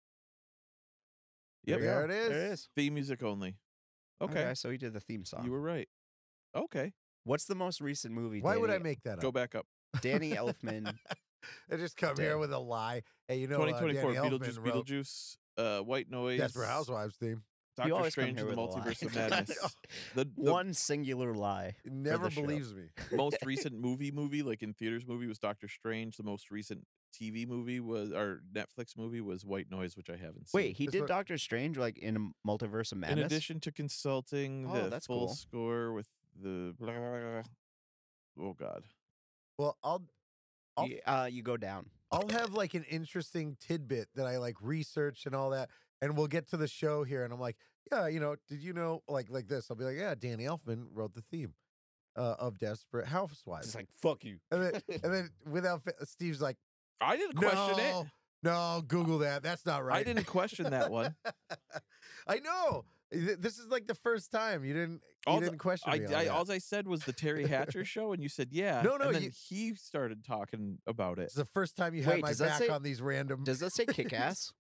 Speaker 2: Yep.
Speaker 1: There it is.
Speaker 3: There it is.
Speaker 2: Theme music only. Okay.
Speaker 3: So he did the theme song.
Speaker 2: You were right. Okay.
Speaker 3: What's the most recent movie?
Speaker 1: Why would I
Speaker 3: Danny-
Speaker 1: make that
Speaker 2: Go
Speaker 1: up?
Speaker 2: back up.
Speaker 3: Danny Elfman?
Speaker 1: I just come here
Speaker 3: Dead.
Speaker 1: with a lie. Hey, you know,
Speaker 2: 2024
Speaker 1: Danny
Speaker 2: Beetlejuice,
Speaker 1: Elfman wrote
Speaker 2: Beetlejuice, White Noise,
Speaker 1: Desperate Housewives theme.
Speaker 3: You
Speaker 2: Doctor
Speaker 3: always come
Speaker 2: Strange
Speaker 3: here
Speaker 2: and the
Speaker 3: with a lie.
Speaker 2: Multiverse of Madness. the
Speaker 3: One singular lie.
Speaker 1: He never
Speaker 3: the show.
Speaker 1: believes me.
Speaker 2: most recent movie, like in theaters movie, was Doctor Strange. The most recent TV movie was, or Netflix movie was White Noise, which I haven't seen.
Speaker 3: Wait, he
Speaker 1: That's
Speaker 3: did
Speaker 1: what-
Speaker 3: Doctor Strange like in a Multiverse of
Speaker 2: In
Speaker 3: Madness?
Speaker 2: addition to consulting
Speaker 3: Oh,
Speaker 2: the
Speaker 3: that's
Speaker 2: full
Speaker 3: cool.
Speaker 2: score with the blah, blah, blah, blah. Oh God.
Speaker 1: Well, I'll
Speaker 3: You go down.
Speaker 1: I'll have like an interesting tidbit that I like researched and all that, and we'll get to the show here, and I'm like, yeah, you know, did you know like this? I'll be like, yeah, Danny Elfman wrote the theme of Desperate Housewives,
Speaker 3: It's like, fuck you.
Speaker 1: and then without Steve's like,
Speaker 2: I didn't question it.
Speaker 1: no, Google that. That's not right.
Speaker 2: I didn't question that one.
Speaker 1: I know. This is like the first time you didn't question me. on that.
Speaker 2: All I said was the Terry Hatcher show, and you said yeah.
Speaker 1: No,
Speaker 2: and then
Speaker 1: you-
Speaker 2: he started talking about it.
Speaker 1: It's the first time you had
Speaker 3: Wait,
Speaker 1: my
Speaker 3: does that
Speaker 1: back
Speaker 3: say-
Speaker 1: on these random.
Speaker 3: Does that say kick ass?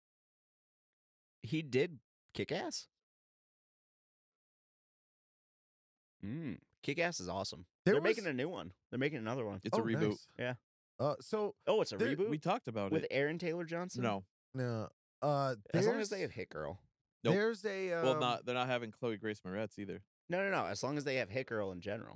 Speaker 3: He did kick ass? Kick ass is awesome.
Speaker 1: There
Speaker 3: They're making
Speaker 1: was-
Speaker 3: a new one. They're making another one.
Speaker 2: It's a reboot.
Speaker 1: Nice.
Speaker 3: Yeah.
Speaker 1: So
Speaker 3: Oh, it's a
Speaker 1: There-
Speaker 3: reboot?
Speaker 2: We talked about
Speaker 3: With
Speaker 2: it.
Speaker 3: Aaron Taylor Johnson?
Speaker 2: No,
Speaker 1: no.
Speaker 3: As long as they have Hit Girl.
Speaker 2: Nope.
Speaker 1: There's a
Speaker 2: well, they're not having Chloe Grace Moretz either.
Speaker 3: No. As long as they have Hit Girl in general.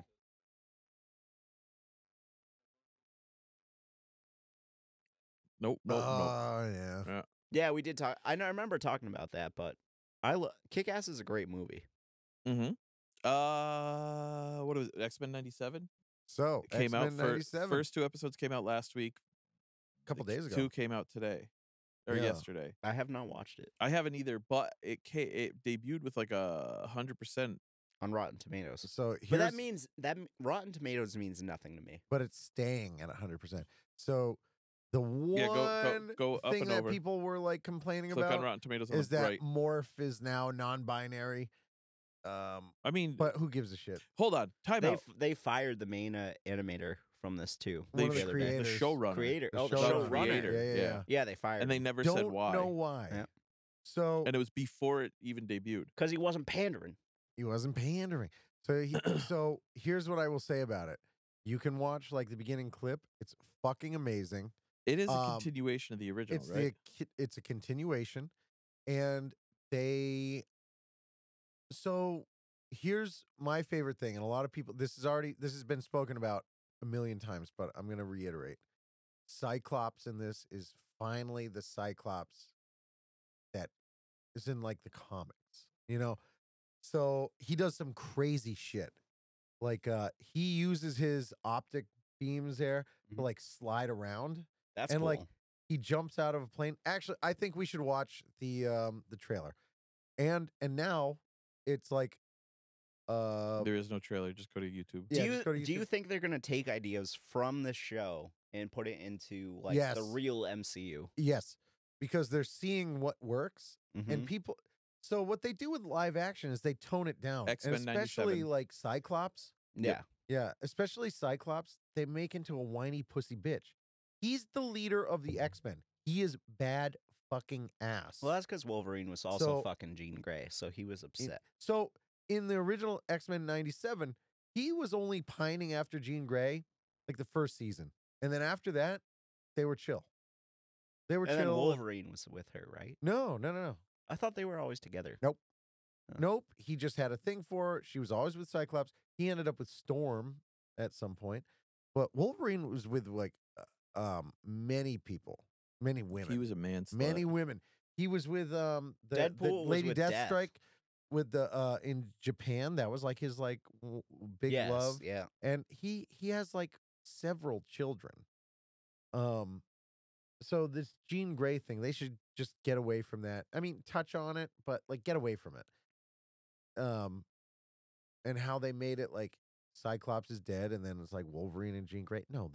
Speaker 2: Nope. Nope.
Speaker 1: Oh yeah.
Speaker 3: Yeah, we did talk. I remember talking about that, but Kick Ass is a great movie.
Speaker 2: Mm-hmm. What was it? X-Men '97
Speaker 1: So
Speaker 2: came out.
Speaker 1: X-Men 97,
Speaker 2: First two episodes came out last week.
Speaker 1: a couple days ago.
Speaker 2: Two came out today or
Speaker 1: Yeah.
Speaker 2: yesterday.
Speaker 3: I have not watched it
Speaker 2: I haven't either, but it debuted with like 100%.
Speaker 3: on Rotten Tomatoes.
Speaker 1: So
Speaker 3: But
Speaker 1: here's,
Speaker 3: that means Rotten Tomatoes means nothing to me.
Speaker 1: but it's staying at 100%. So the one
Speaker 2: Yeah, go up
Speaker 1: thing
Speaker 2: and
Speaker 1: that
Speaker 2: over.
Speaker 1: people were like complaining
Speaker 2: Click on
Speaker 1: about
Speaker 2: Rotten Tomatoes on
Speaker 1: is
Speaker 2: the
Speaker 1: that
Speaker 2: right.
Speaker 1: Morph is now non-binary.
Speaker 2: I mean,
Speaker 1: But who gives a shit?
Speaker 2: hold on, time out.
Speaker 3: They fired the main animator from this too.
Speaker 1: One
Speaker 2: They
Speaker 1: of the
Speaker 3: the other day.
Speaker 2: the
Speaker 1: creators.
Speaker 2: showrunner,
Speaker 3: Creator.
Speaker 1: The
Speaker 3: Oh, the
Speaker 1: showrunner.
Speaker 3: showrunner.
Speaker 2: Creator.
Speaker 1: Yeah.
Speaker 3: Yeah, they fired
Speaker 2: and they
Speaker 3: him
Speaker 2: never
Speaker 1: Don't
Speaker 2: said why.
Speaker 1: know why.
Speaker 3: Yeah.
Speaker 1: So
Speaker 2: And it was before it even debuted.
Speaker 3: because he wasn't pandering.
Speaker 1: he wasn't pandering. So so here's what I will say about it. You can watch like the beginning clip. It's fucking amazing.
Speaker 2: It is a
Speaker 1: Um,
Speaker 2: continuation of the original,
Speaker 1: It's
Speaker 2: right?
Speaker 1: it's a continuation, and they. So here's my favorite thing, and a lot of people. This has been spoken about a million times, but I'm going to reiterate. Cyclops in this is finally the Cyclops that is in like the comics, you know. So he does some crazy shit, like he uses his optic beams there to
Speaker 3: Mhm.
Speaker 1: like slide around.
Speaker 3: That's
Speaker 1: And,
Speaker 3: cool.
Speaker 1: like, He jumps out of a plane. Actually, I think we should watch the trailer. And now it's like
Speaker 2: There is no trailer. Just go to YouTube.
Speaker 1: yeah,
Speaker 3: do
Speaker 1: just go to
Speaker 3: you
Speaker 1: YouTube.
Speaker 3: think they're gonna take ideas from the show and put it into like
Speaker 1: Yes.
Speaker 3: the real MCU?
Speaker 1: Yes, because they're seeing what works
Speaker 3: Mhm.
Speaker 1: and people. So what they do with live action is they tone it down, and
Speaker 2: X-Men
Speaker 1: especially
Speaker 2: 97.
Speaker 1: like Cyclops.
Speaker 3: Yeah,
Speaker 1: Yeah, especially Cyclops, they make into a whiny pussy bitch. He's the leader of the X-Men. He is bad fucking ass.
Speaker 3: well, that's because Wolverine was also
Speaker 1: So-
Speaker 3: fucking Jean Grey, so he was upset.
Speaker 1: So in the original X-Men 97, he was only pining after Jean Grey like the first season. And then after that, they were chill. They were
Speaker 3: And
Speaker 1: chill.
Speaker 3: then Wolverine was with her, right?
Speaker 1: No.
Speaker 3: I thought they were always together.
Speaker 1: Nope.
Speaker 3: Oh.
Speaker 1: Nope. He just had a thing for her. She was always with Cyclops. He ended up with Storm at some point. But Wolverine was with like many people, many women.
Speaker 2: He was a man.
Speaker 1: many women. He was with the
Speaker 3: Deadpool was
Speaker 1: Lady
Speaker 3: with Death.
Speaker 1: Deathstrike with the in Japan. That was like his like big
Speaker 3: Yes,
Speaker 1: love.
Speaker 3: yeah.
Speaker 1: And he has like several children. So this Jean Grey thing, they should just get away from that. I mean, touch on it, but like get away from it. And how they made it like Cyclops is dead, and then it's like Wolverine and Jean Grey. No.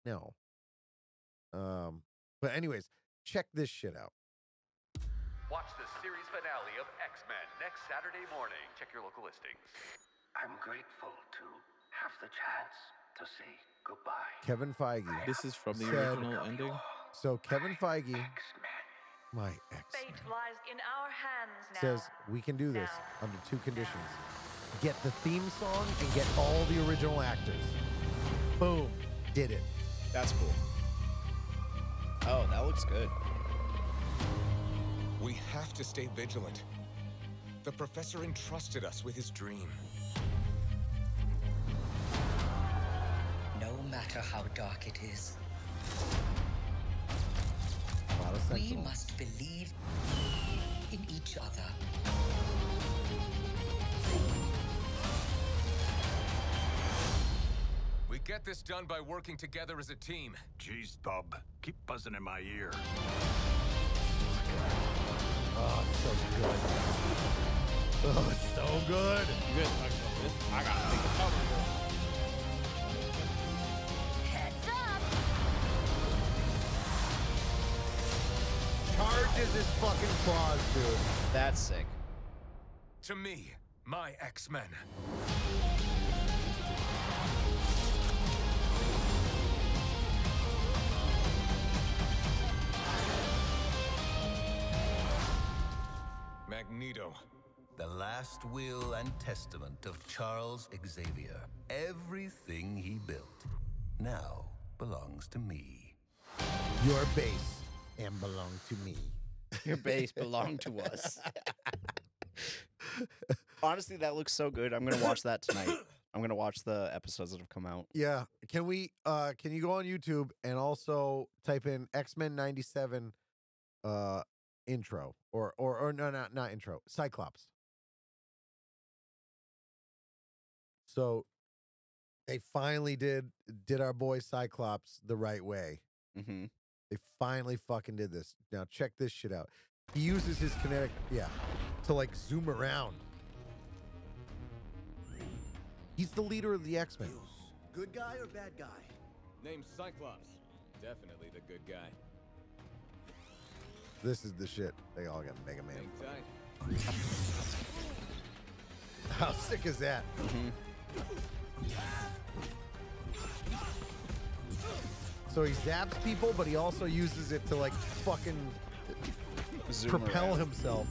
Speaker 1: But anyways, check this shit out.
Speaker 5: Watch the series finale of X-Men next Saturday morning. Check your local listings.
Speaker 4: I'm grateful to have the chance to say goodbye.
Speaker 1: Kevin Feige.
Speaker 2: This is from the
Speaker 1: Said-
Speaker 2: original ending.
Speaker 1: So Kevin Feige,
Speaker 4: X-Men.
Speaker 1: my ex,
Speaker 6: Fate lies in our hands now.
Speaker 1: says we can do this
Speaker 6: Now.
Speaker 1: under two conditions. Get the theme song and get all the original actors. Boom. Did it.
Speaker 3: That's cool. Oh, that looks good.
Speaker 7: We have to stay vigilant. The professor entrusted us with his dream.
Speaker 8: No matter how dark it is,
Speaker 1: A lot of
Speaker 8: we
Speaker 1: Sentinel.
Speaker 8: must believe in each other.
Speaker 7: We get this done by working together as a team.
Speaker 4: Jeez, bub. Keep buzzing in my ear.
Speaker 1: Oh, it's so good. Oh, it's so good.
Speaker 2: You guys talking about this? I gotta take a cover.
Speaker 6: Heads up!
Speaker 1: Charges his fucking claws, dude.
Speaker 3: That's sick.
Speaker 7: To me, my X-Men. Magneto.
Speaker 9: The last will and testament of Charles Xavier. Everything he built now belongs to me.
Speaker 1: Your base and belong to me.
Speaker 3: Your base belonged to us. Honestly, that looks so good. I'm gonna watch that tonight. I'm gonna watch the episodes that have come out.
Speaker 1: Yeah. Can you go on YouTube and also type in X-Men 97 intro or no, not intro, Cyclops. So they finally did our boy Cyclops the right way.
Speaker 3: Mm-hmm.
Speaker 1: They finally fucking did this. Now check this shit out. He uses his kinetic, to like zoom around. He's the leader of the X-Men.
Speaker 10: Good guy or bad guy?
Speaker 7: Name's Cyclops. Definitely the good guy.
Speaker 1: This is the shit. They all got Mega Man.
Speaker 7: Hang tight.
Speaker 1: How sick is that? So he zaps people, but he also uses it to like fucking
Speaker 3: Zoom
Speaker 1: propel
Speaker 3: around.
Speaker 1: himself.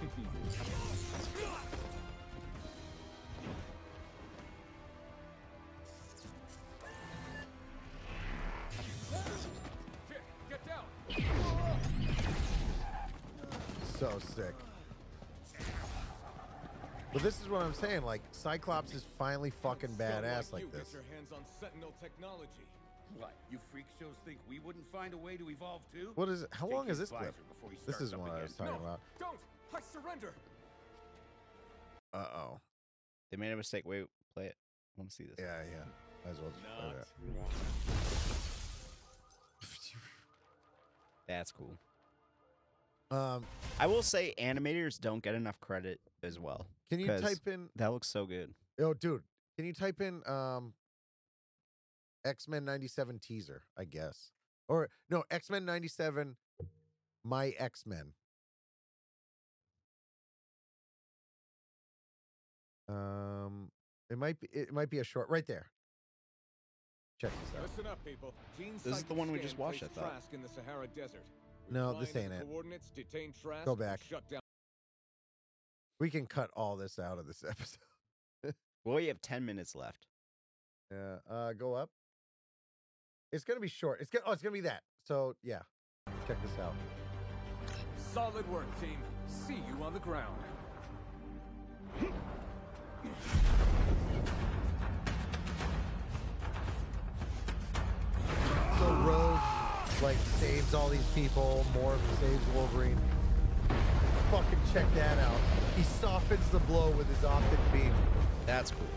Speaker 7: Get down.
Speaker 1: So sick. But this is what I'm saying. Like Cyclops is finally fucking badass like this.
Speaker 7: Get your hands on Sentinel technology.
Speaker 10: What, you freak shows think we wouldn't find a way to evolve too?
Speaker 1: What is it? How
Speaker 10: Take
Speaker 1: long is
Speaker 10: his
Speaker 1: this clip?
Speaker 10: visor before he
Speaker 1: This
Speaker 10: starts
Speaker 1: is
Speaker 10: up
Speaker 1: what I
Speaker 10: again.
Speaker 1: was talking about.
Speaker 7: Don't! I surrender!
Speaker 1: Uh-oh.
Speaker 3: They made a mistake. Wait, play it. I want to see this.
Speaker 1: Yeah. Might as well just play
Speaker 7: Not.
Speaker 1: that.
Speaker 3: That's cool.
Speaker 1: Um,
Speaker 3: I will say animators don't get enough credit as well.
Speaker 1: can you
Speaker 3: 'Cause
Speaker 1: type in
Speaker 3: That looks so good.
Speaker 1: Oh, dude, can you type in X-Men 97 teaser, I guess. Or no, X-Men 97 My X-Men. It might be a short right there. Check this out.
Speaker 7: Listen up, people. Gene
Speaker 3: This is the one we just watched, I
Speaker 7: placed
Speaker 3: thought.
Speaker 7: Trask in the Sahara Desert.
Speaker 1: No,
Speaker 7: Reply
Speaker 1: this
Speaker 7: to
Speaker 1: ain't
Speaker 7: the
Speaker 1: it.
Speaker 7: Coordinates, detain Trask,
Speaker 1: Go
Speaker 7: and
Speaker 1: back.
Speaker 7: Shut down.
Speaker 1: We can cut all this out of this episode.
Speaker 3: Well, you have 10 minutes left.
Speaker 1: Yeah. Go up. It's gonna be short. It's gonna be that. So yeah. Check this out.
Speaker 11: Solid work, team. See you on the ground.
Speaker 1: So Rogue like saves all these people. Morph saves Wolverine. Fucking check that out. He softens the blow with his optic beam.
Speaker 3: That's cool.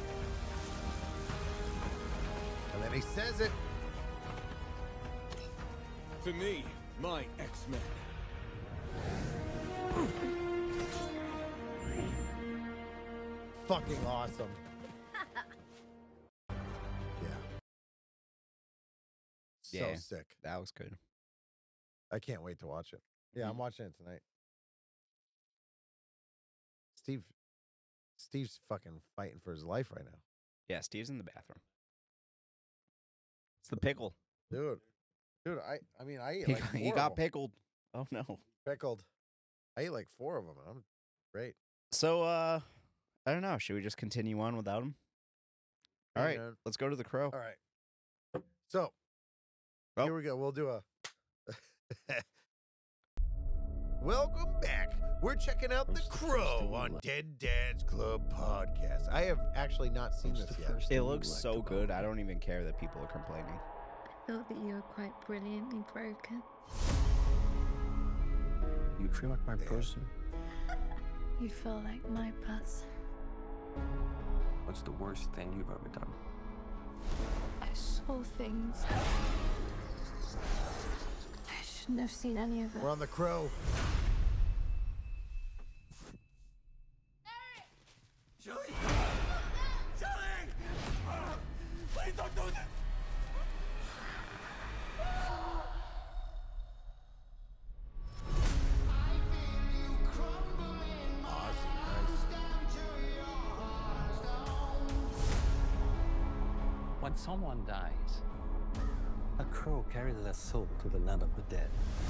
Speaker 1: And then he says it.
Speaker 11: To me, my X-Men.
Speaker 1: Fucking awesome. So
Speaker 3: Yeah,
Speaker 1: sick.
Speaker 3: that was good.
Speaker 1: I can't wait to watch it. Yeah, I'm watching it tonight. Steve's fucking fighting for his life right now.
Speaker 3: Yeah, Steve's in the bathroom. It's the pickle.
Speaker 1: Dude, I mean, I ate
Speaker 3: He,
Speaker 1: like
Speaker 3: he
Speaker 1: 4
Speaker 3: got
Speaker 1: of them.
Speaker 3: pickled. Oh no.
Speaker 1: Pickled. I ate like 4 of them. And I'm great.
Speaker 3: So I don't know. Should we just continue on without him? All right,
Speaker 1: man.
Speaker 3: let's go to the crow.
Speaker 1: All right. So
Speaker 3: Oh.
Speaker 1: here we go. We'll do a. Welcome back. We're checking out The Crow on Dead Dad's Club podcast. I have actually not seen this yet.
Speaker 3: It looks so good. I don't even care that people are complaining.
Speaker 6: I thought that you were quite brilliantly broken.
Speaker 12: You feel like my person.
Speaker 6: You feel like my person.
Speaker 12: What's the worst thing you've ever done?
Speaker 6: I saw things. I shouldn't have seen any of it.
Speaker 1: We're on The Crow.
Speaker 11: Julie! Julie! Please don't do that!
Speaker 12: When someone dies, a crow carries their soul to the land of the dead.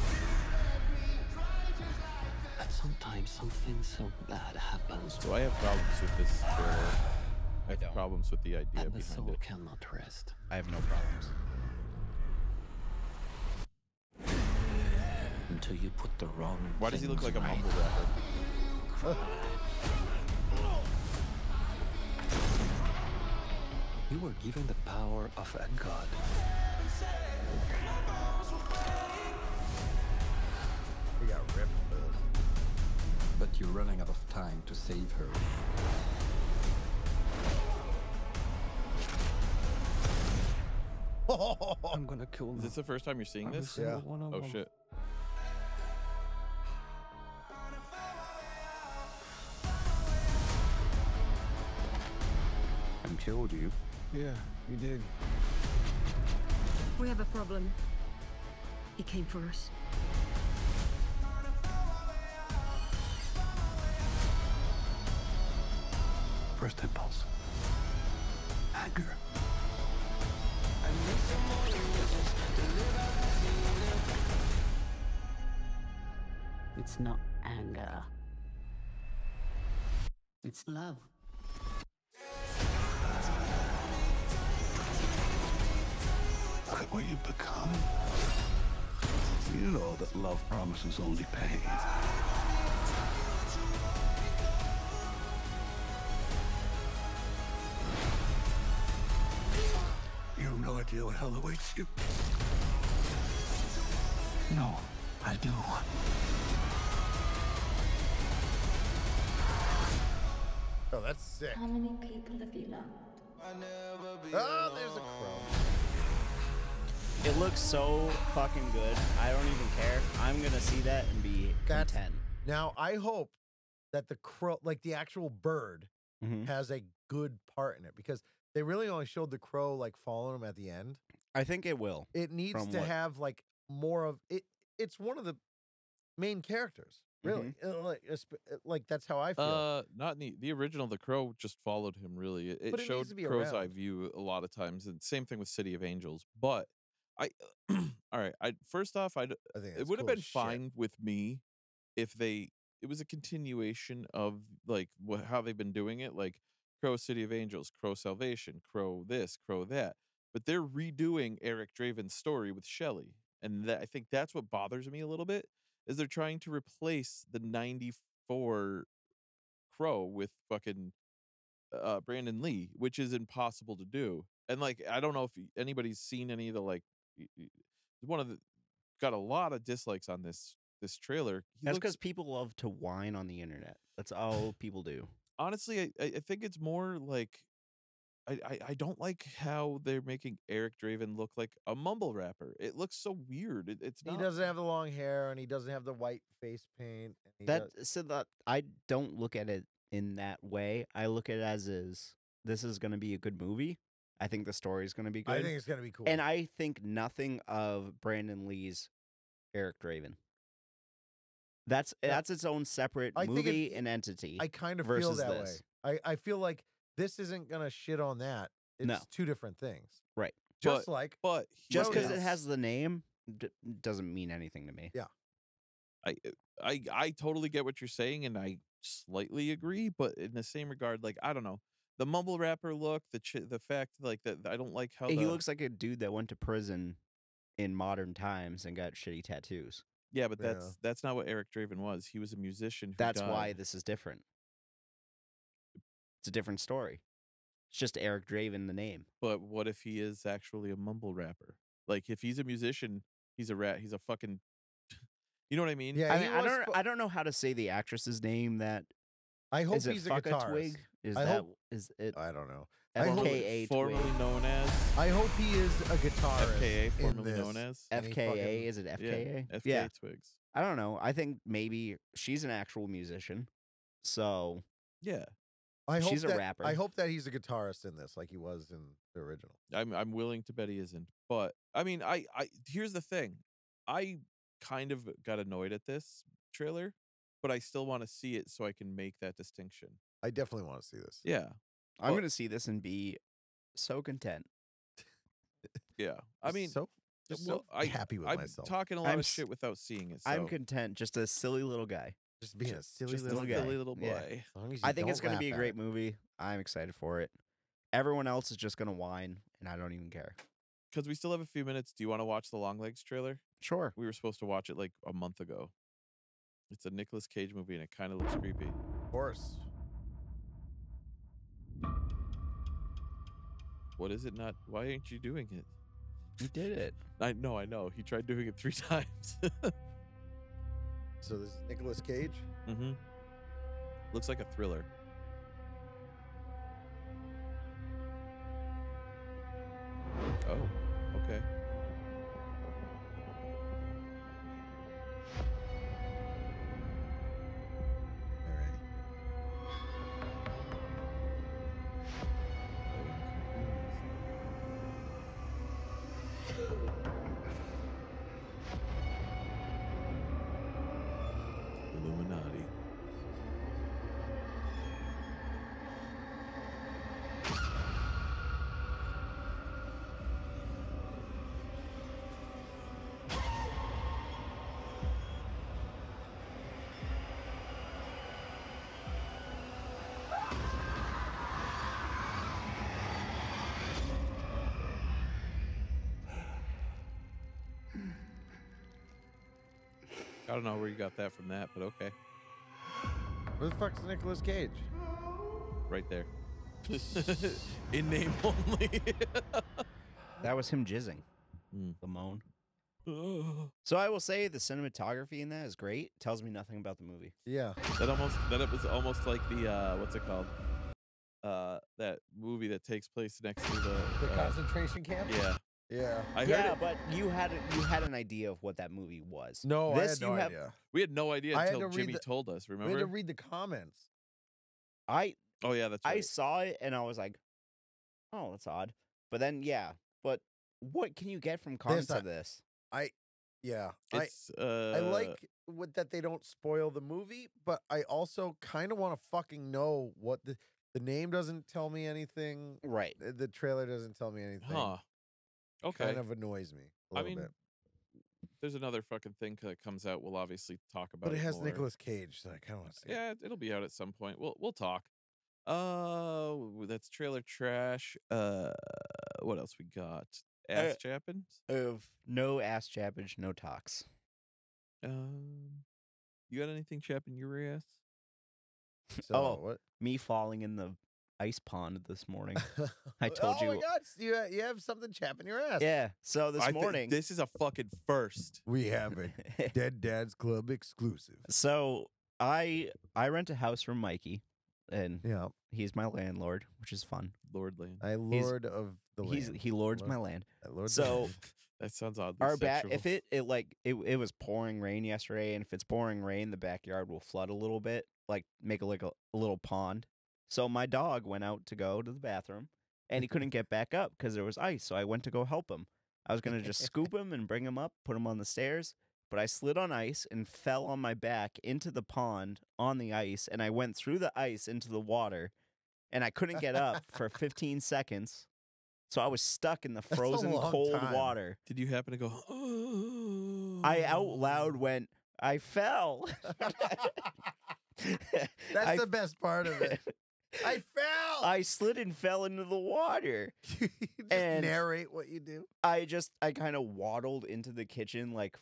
Speaker 12: But sometimes something so bad happens.
Speaker 2: So I have problems with this trailer. I have
Speaker 3: don't.
Speaker 2: problems with the idea
Speaker 12: And the
Speaker 2: behind
Speaker 12: soul
Speaker 2: it.
Speaker 12: cannot rest
Speaker 3: I have no problems.
Speaker 12: until you put the wrong.
Speaker 2: Why does he look like
Speaker 12: things
Speaker 2: a
Speaker 12: right.
Speaker 2: mumble rapper?
Speaker 12: You were given the power of a god.
Speaker 1: We got ripped for this.
Speaker 12: But you're running out of time to save her. I'm gonna kill
Speaker 2: Is
Speaker 12: them.
Speaker 2: this the first time you're seeing
Speaker 12: Every
Speaker 2: this?
Speaker 12: single
Speaker 1: Yeah.
Speaker 12: one of
Speaker 2: Oh
Speaker 12: them.
Speaker 2: shit.
Speaker 12: And killed you.
Speaker 11: Yeah, you did.
Speaker 13: We have a problem. He came for us.
Speaker 12: First impulse. Anger. It's not anger. It's love.
Speaker 14: Look at what you've become. You know that love promises only pain. You have no idea what hell awaits you.
Speaker 12: No, I do.
Speaker 1: Oh, that's sick.
Speaker 6: How many people have you loved?
Speaker 1: Oh, there's a crow.
Speaker 3: It looks so fucking good. I don't even care. I'm gonna see that and be
Speaker 1: That's-
Speaker 3: content.
Speaker 1: Now, I hope that the crow, like the actual bird,
Speaker 3: Mhm.
Speaker 1: has a good part in it because they really only showed the crow like following him at the end.
Speaker 3: I think it will.
Speaker 1: It needs
Speaker 3: From
Speaker 1: to
Speaker 3: what-
Speaker 1: have like more of it. It's one of the main characters, really. Like that's how I feel.
Speaker 2: Not in the original. The Crow just followed him. Really, it
Speaker 1: But it needs
Speaker 2: showed
Speaker 1: to be
Speaker 2: Crow's eye
Speaker 1: around.
Speaker 2: view a lot of times, and same thing with City of Angels. But I, all right. First off,
Speaker 1: I think
Speaker 2: it
Speaker 1: that's
Speaker 2: would have
Speaker 1: cool
Speaker 2: been
Speaker 1: as shit.
Speaker 2: fine with me if it was a continuation of like how they've been doing it. Like Crow City of Angels, Crow Salvation, Crow this, Crow that. But they're redoing Eric Draven's story with Shelley. And I think that's what bothers me a little bit, is they're trying to replace the 94 Crow with fucking Brandon Lee, which is impossible to do. And like, I don't know if anybody's seen any of the like, got a lot of dislikes on this trailer.
Speaker 3: That's because people love to whine on the internet. That's all people do.
Speaker 2: Honestly, I think it's more like I don't like how they're making Eric Draven look like a mumble rapper. It looks so weird. It's not.
Speaker 1: He doesn't have the long hair and he doesn't have the white face paint. And
Speaker 3: That I don't look at it in that way. I look at it as is. This is going to be a good movie. I think the story is going to be good.
Speaker 1: I think it's going to be cool.
Speaker 3: And I think nothing of Brandon Lee's Eric Draven. That's its own separate movie and entity.
Speaker 1: I kind of feel that way. I feel like this isn't going to shit on that. It's two different things.
Speaker 3: Right.
Speaker 1: Just
Speaker 3: because it has the name doesn't mean anything to me.
Speaker 1: Yeah.
Speaker 2: I totally get what you're saying, and I slightly agree, but in the same regard, like, I don't know, the mumble rapper look, the fact like that, I don't like how
Speaker 3: he looks like a dude that went to prison in modern times and got shitty tattoos.
Speaker 2: Yeah, but that's not what Eric Draven was. He was a musician.
Speaker 3: That's why this is different. It's a different story. It's just Eric Draven, the name.
Speaker 2: But what if he is actually a mumble rapper? Like, if he's a musician, he's a fucking. You know what I mean?
Speaker 3: Yeah, I don't know how to say the actress's name. That
Speaker 1: I hope he's a guitarist.
Speaker 3: Twig? Is it?
Speaker 1: I don't know.
Speaker 3: FKA
Speaker 2: formerly known as.
Speaker 1: I hope he is a guitarist.
Speaker 2: FKA formerly known as.
Speaker 3: FKA is it FKA?
Speaker 2: Yeah, FKA Twigs.
Speaker 3: I don't know. I think maybe she's an actual musician. So
Speaker 2: yeah,
Speaker 3: she's a rapper.
Speaker 1: I hope that he's a guitarist in this, like he was in the original.
Speaker 2: I'm willing to bet he isn't. But I mean, I here's the thing. I kind of got annoyed at this trailer, but I still want to see it so I can make that distinction.
Speaker 1: I definitely want to see this.
Speaker 2: Yeah.
Speaker 3: I'm going to see this and be so content.
Speaker 2: Yeah. I mean,
Speaker 1: so happy with myself.
Speaker 2: I'm talking a lot of shit without seeing it. So.
Speaker 3: I'm content. Just a silly little guy.
Speaker 1: Just being a silly
Speaker 2: little boy.
Speaker 3: Yeah. I think it's going to be a great movie. I'm excited for it. Everyone else is just going to whine, and I don't even care.
Speaker 2: Because we still have a few minutes. Do you want to watch the Longlegs trailer?
Speaker 3: Sure.
Speaker 2: We were supposed to watch it like a month ago. It's a Nicolas Cage movie, and it kind of looks creepy.
Speaker 1: Of course.
Speaker 2: What is it not? Why aren't you doing it?
Speaker 3: You did it.
Speaker 2: I know. He tried doing it 3 times.
Speaker 1: So this is Nicolas Cage?
Speaker 2: Mm-hmm. Looks like a thriller. Oh, okay. Illuminati. I don't know where you got that from that, but okay.
Speaker 1: Where the fuck's Nicolas Cage?
Speaker 2: Right there. In name only.
Speaker 3: That was him jizzing. The moan. So I will say the cinematography in that is great. Tells me nothing about the movie.
Speaker 1: Yeah.
Speaker 2: That it was almost like the what's it called? That movie that takes place next to the
Speaker 1: concentration camp?
Speaker 2: Yeah.
Speaker 1: Yeah.
Speaker 2: I heard it.
Speaker 3: But you had an idea of what that movie was.
Speaker 1: No, I had no idea.
Speaker 2: We had no idea until Jimmy told us, remember?
Speaker 1: We had to read the comments.
Speaker 2: Oh yeah, that's right.
Speaker 3: I saw it and I was like, oh, that's odd. But then but what can you get from comments of this?
Speaker 1: I like that they don't spoil the movie, but I also kind of want to fucking know what the name doesn't tell me anything.
Speaker 3: Right.
Speaker 1: The trailer doesn't tell me anything.
Speaker 2: Huh. Okay.
Speaker 1: Kind of annoys me a little bit.
Speaker 2: There's another fucking thing that comes out. We'll obviously talk about
Speaker 1: but it has
Speaker 2: more.
Speaker 1: Nicolas Cage, so I kind of want to see
Speaker 2: it. It'll be out at some point. We'll talk. That's trailer trash. What else we got? Ass chappins?
Speaker 3: Of no ass chappage, no talks.
Speaker 2: You got anything chapping your ass?
Speaker 1: So, what?
Speaker 3: Me falling in the ice pond this morning. I told you.
Speaker 1: Oh my God, so you have something chapping your ass.
Speaker 3: Yeah. So this morning,
Speaker 2: this is a fucking first.
Speaker 1: We have a Dead Dads Club exclusive.
Speaker 3: So I rent a house from Mikey, and
Speaker 1: Yeah,
Speaker 3: he's my landlord, which is fun.
Speaker 2: Lord Land.
Speaker 1: I lord of the land.
Speaker 3: He lords my land.
Speaker 1: I lord the
Speaker 3: So
Speaker 1: land.
Speaker 2: That sounds oddly
Speaker 3: our
Speaker 2: sexual.
Speaker 3: if it was pouring rain yesterday, and if it's pouring rain, the backyard will flood a little bit, like make a little pond. So my dog went out to go to the bathroom, and he couldn't get back up because there was ice. So I went to go help him. I was gonna just scoop him and bring him up, put him on the stairs, but I slid on ice and fell on my back into the pond on the ice, and I went through the ice into the water, and I couldn't get up for 15 seconds. So I was stuck in the
Speaker 1: a
Speaker 3: frozen
Speaker 1: long
Speaker 3: cold
Speaker 1: time.
Speaker 3: water.
Speaker 2: Did you happen to go, oh?
Speaker 3: I out loud went, I fell.
Speaker 1: That's the best part of it. I fell.
Speaker 3: I slid and fell into the water.
Speaker 1: Just
Speaker 3: and
Speaker 1: narrate what you do.
Speaker 3: I kind of waddled into the kitchen, like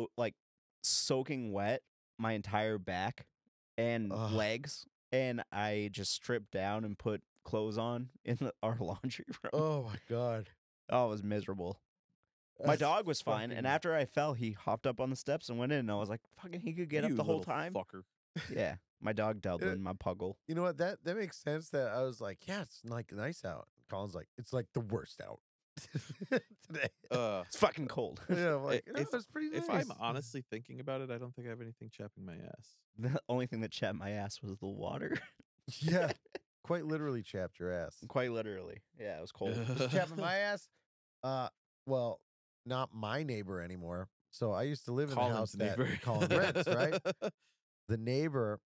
Speaker 3: soaking wet my entire back and legs, and I just stripped down and put clothes on in our laundry room.
Speaker 1: Oh my God.
Speaker 3: Oh, it was miserable. My
Speaker 1: That's
Speaker 3: dog was fine,
Speaker 1: fucking-
Speaker 3: and after I fell, he hopped up on the steps and went in, and I was like, fucking, he could get up
Speaker 2: You
Speaker 3: the whole
Speaker 2: little
Speaker 3: time.
Speaker 2: fucker.
Speaker 3: Yeah, my dog Dublin, my puggle.
Speaker 1: You know what? That makes sense. That I was like, yeah, it's like nice out. Colin's like, it's like the worst out today.
Speaker 3: It's fucking cold.
Speaker 1: Yeah, I'm like,
Speaker 2: if,
Speaker 1: it's pretty nice.
Speaker 2: if I'm honestly thinking about it, I don't think I have anything chapping my ass.
Speaker 3: The only thing that chapped my ass was the water.
Speaker 1: Yeah, quite literally chapped your ass.
Speaker 3: Quite literally. Yeah, it was cold.
Speaker 1: Was chapping my ass. Well, not my neighbor anymore. So I used to live in the house
Speaker 2: Colin's neighbor.
Speaker 1: that Colin rents, right? The neighbor,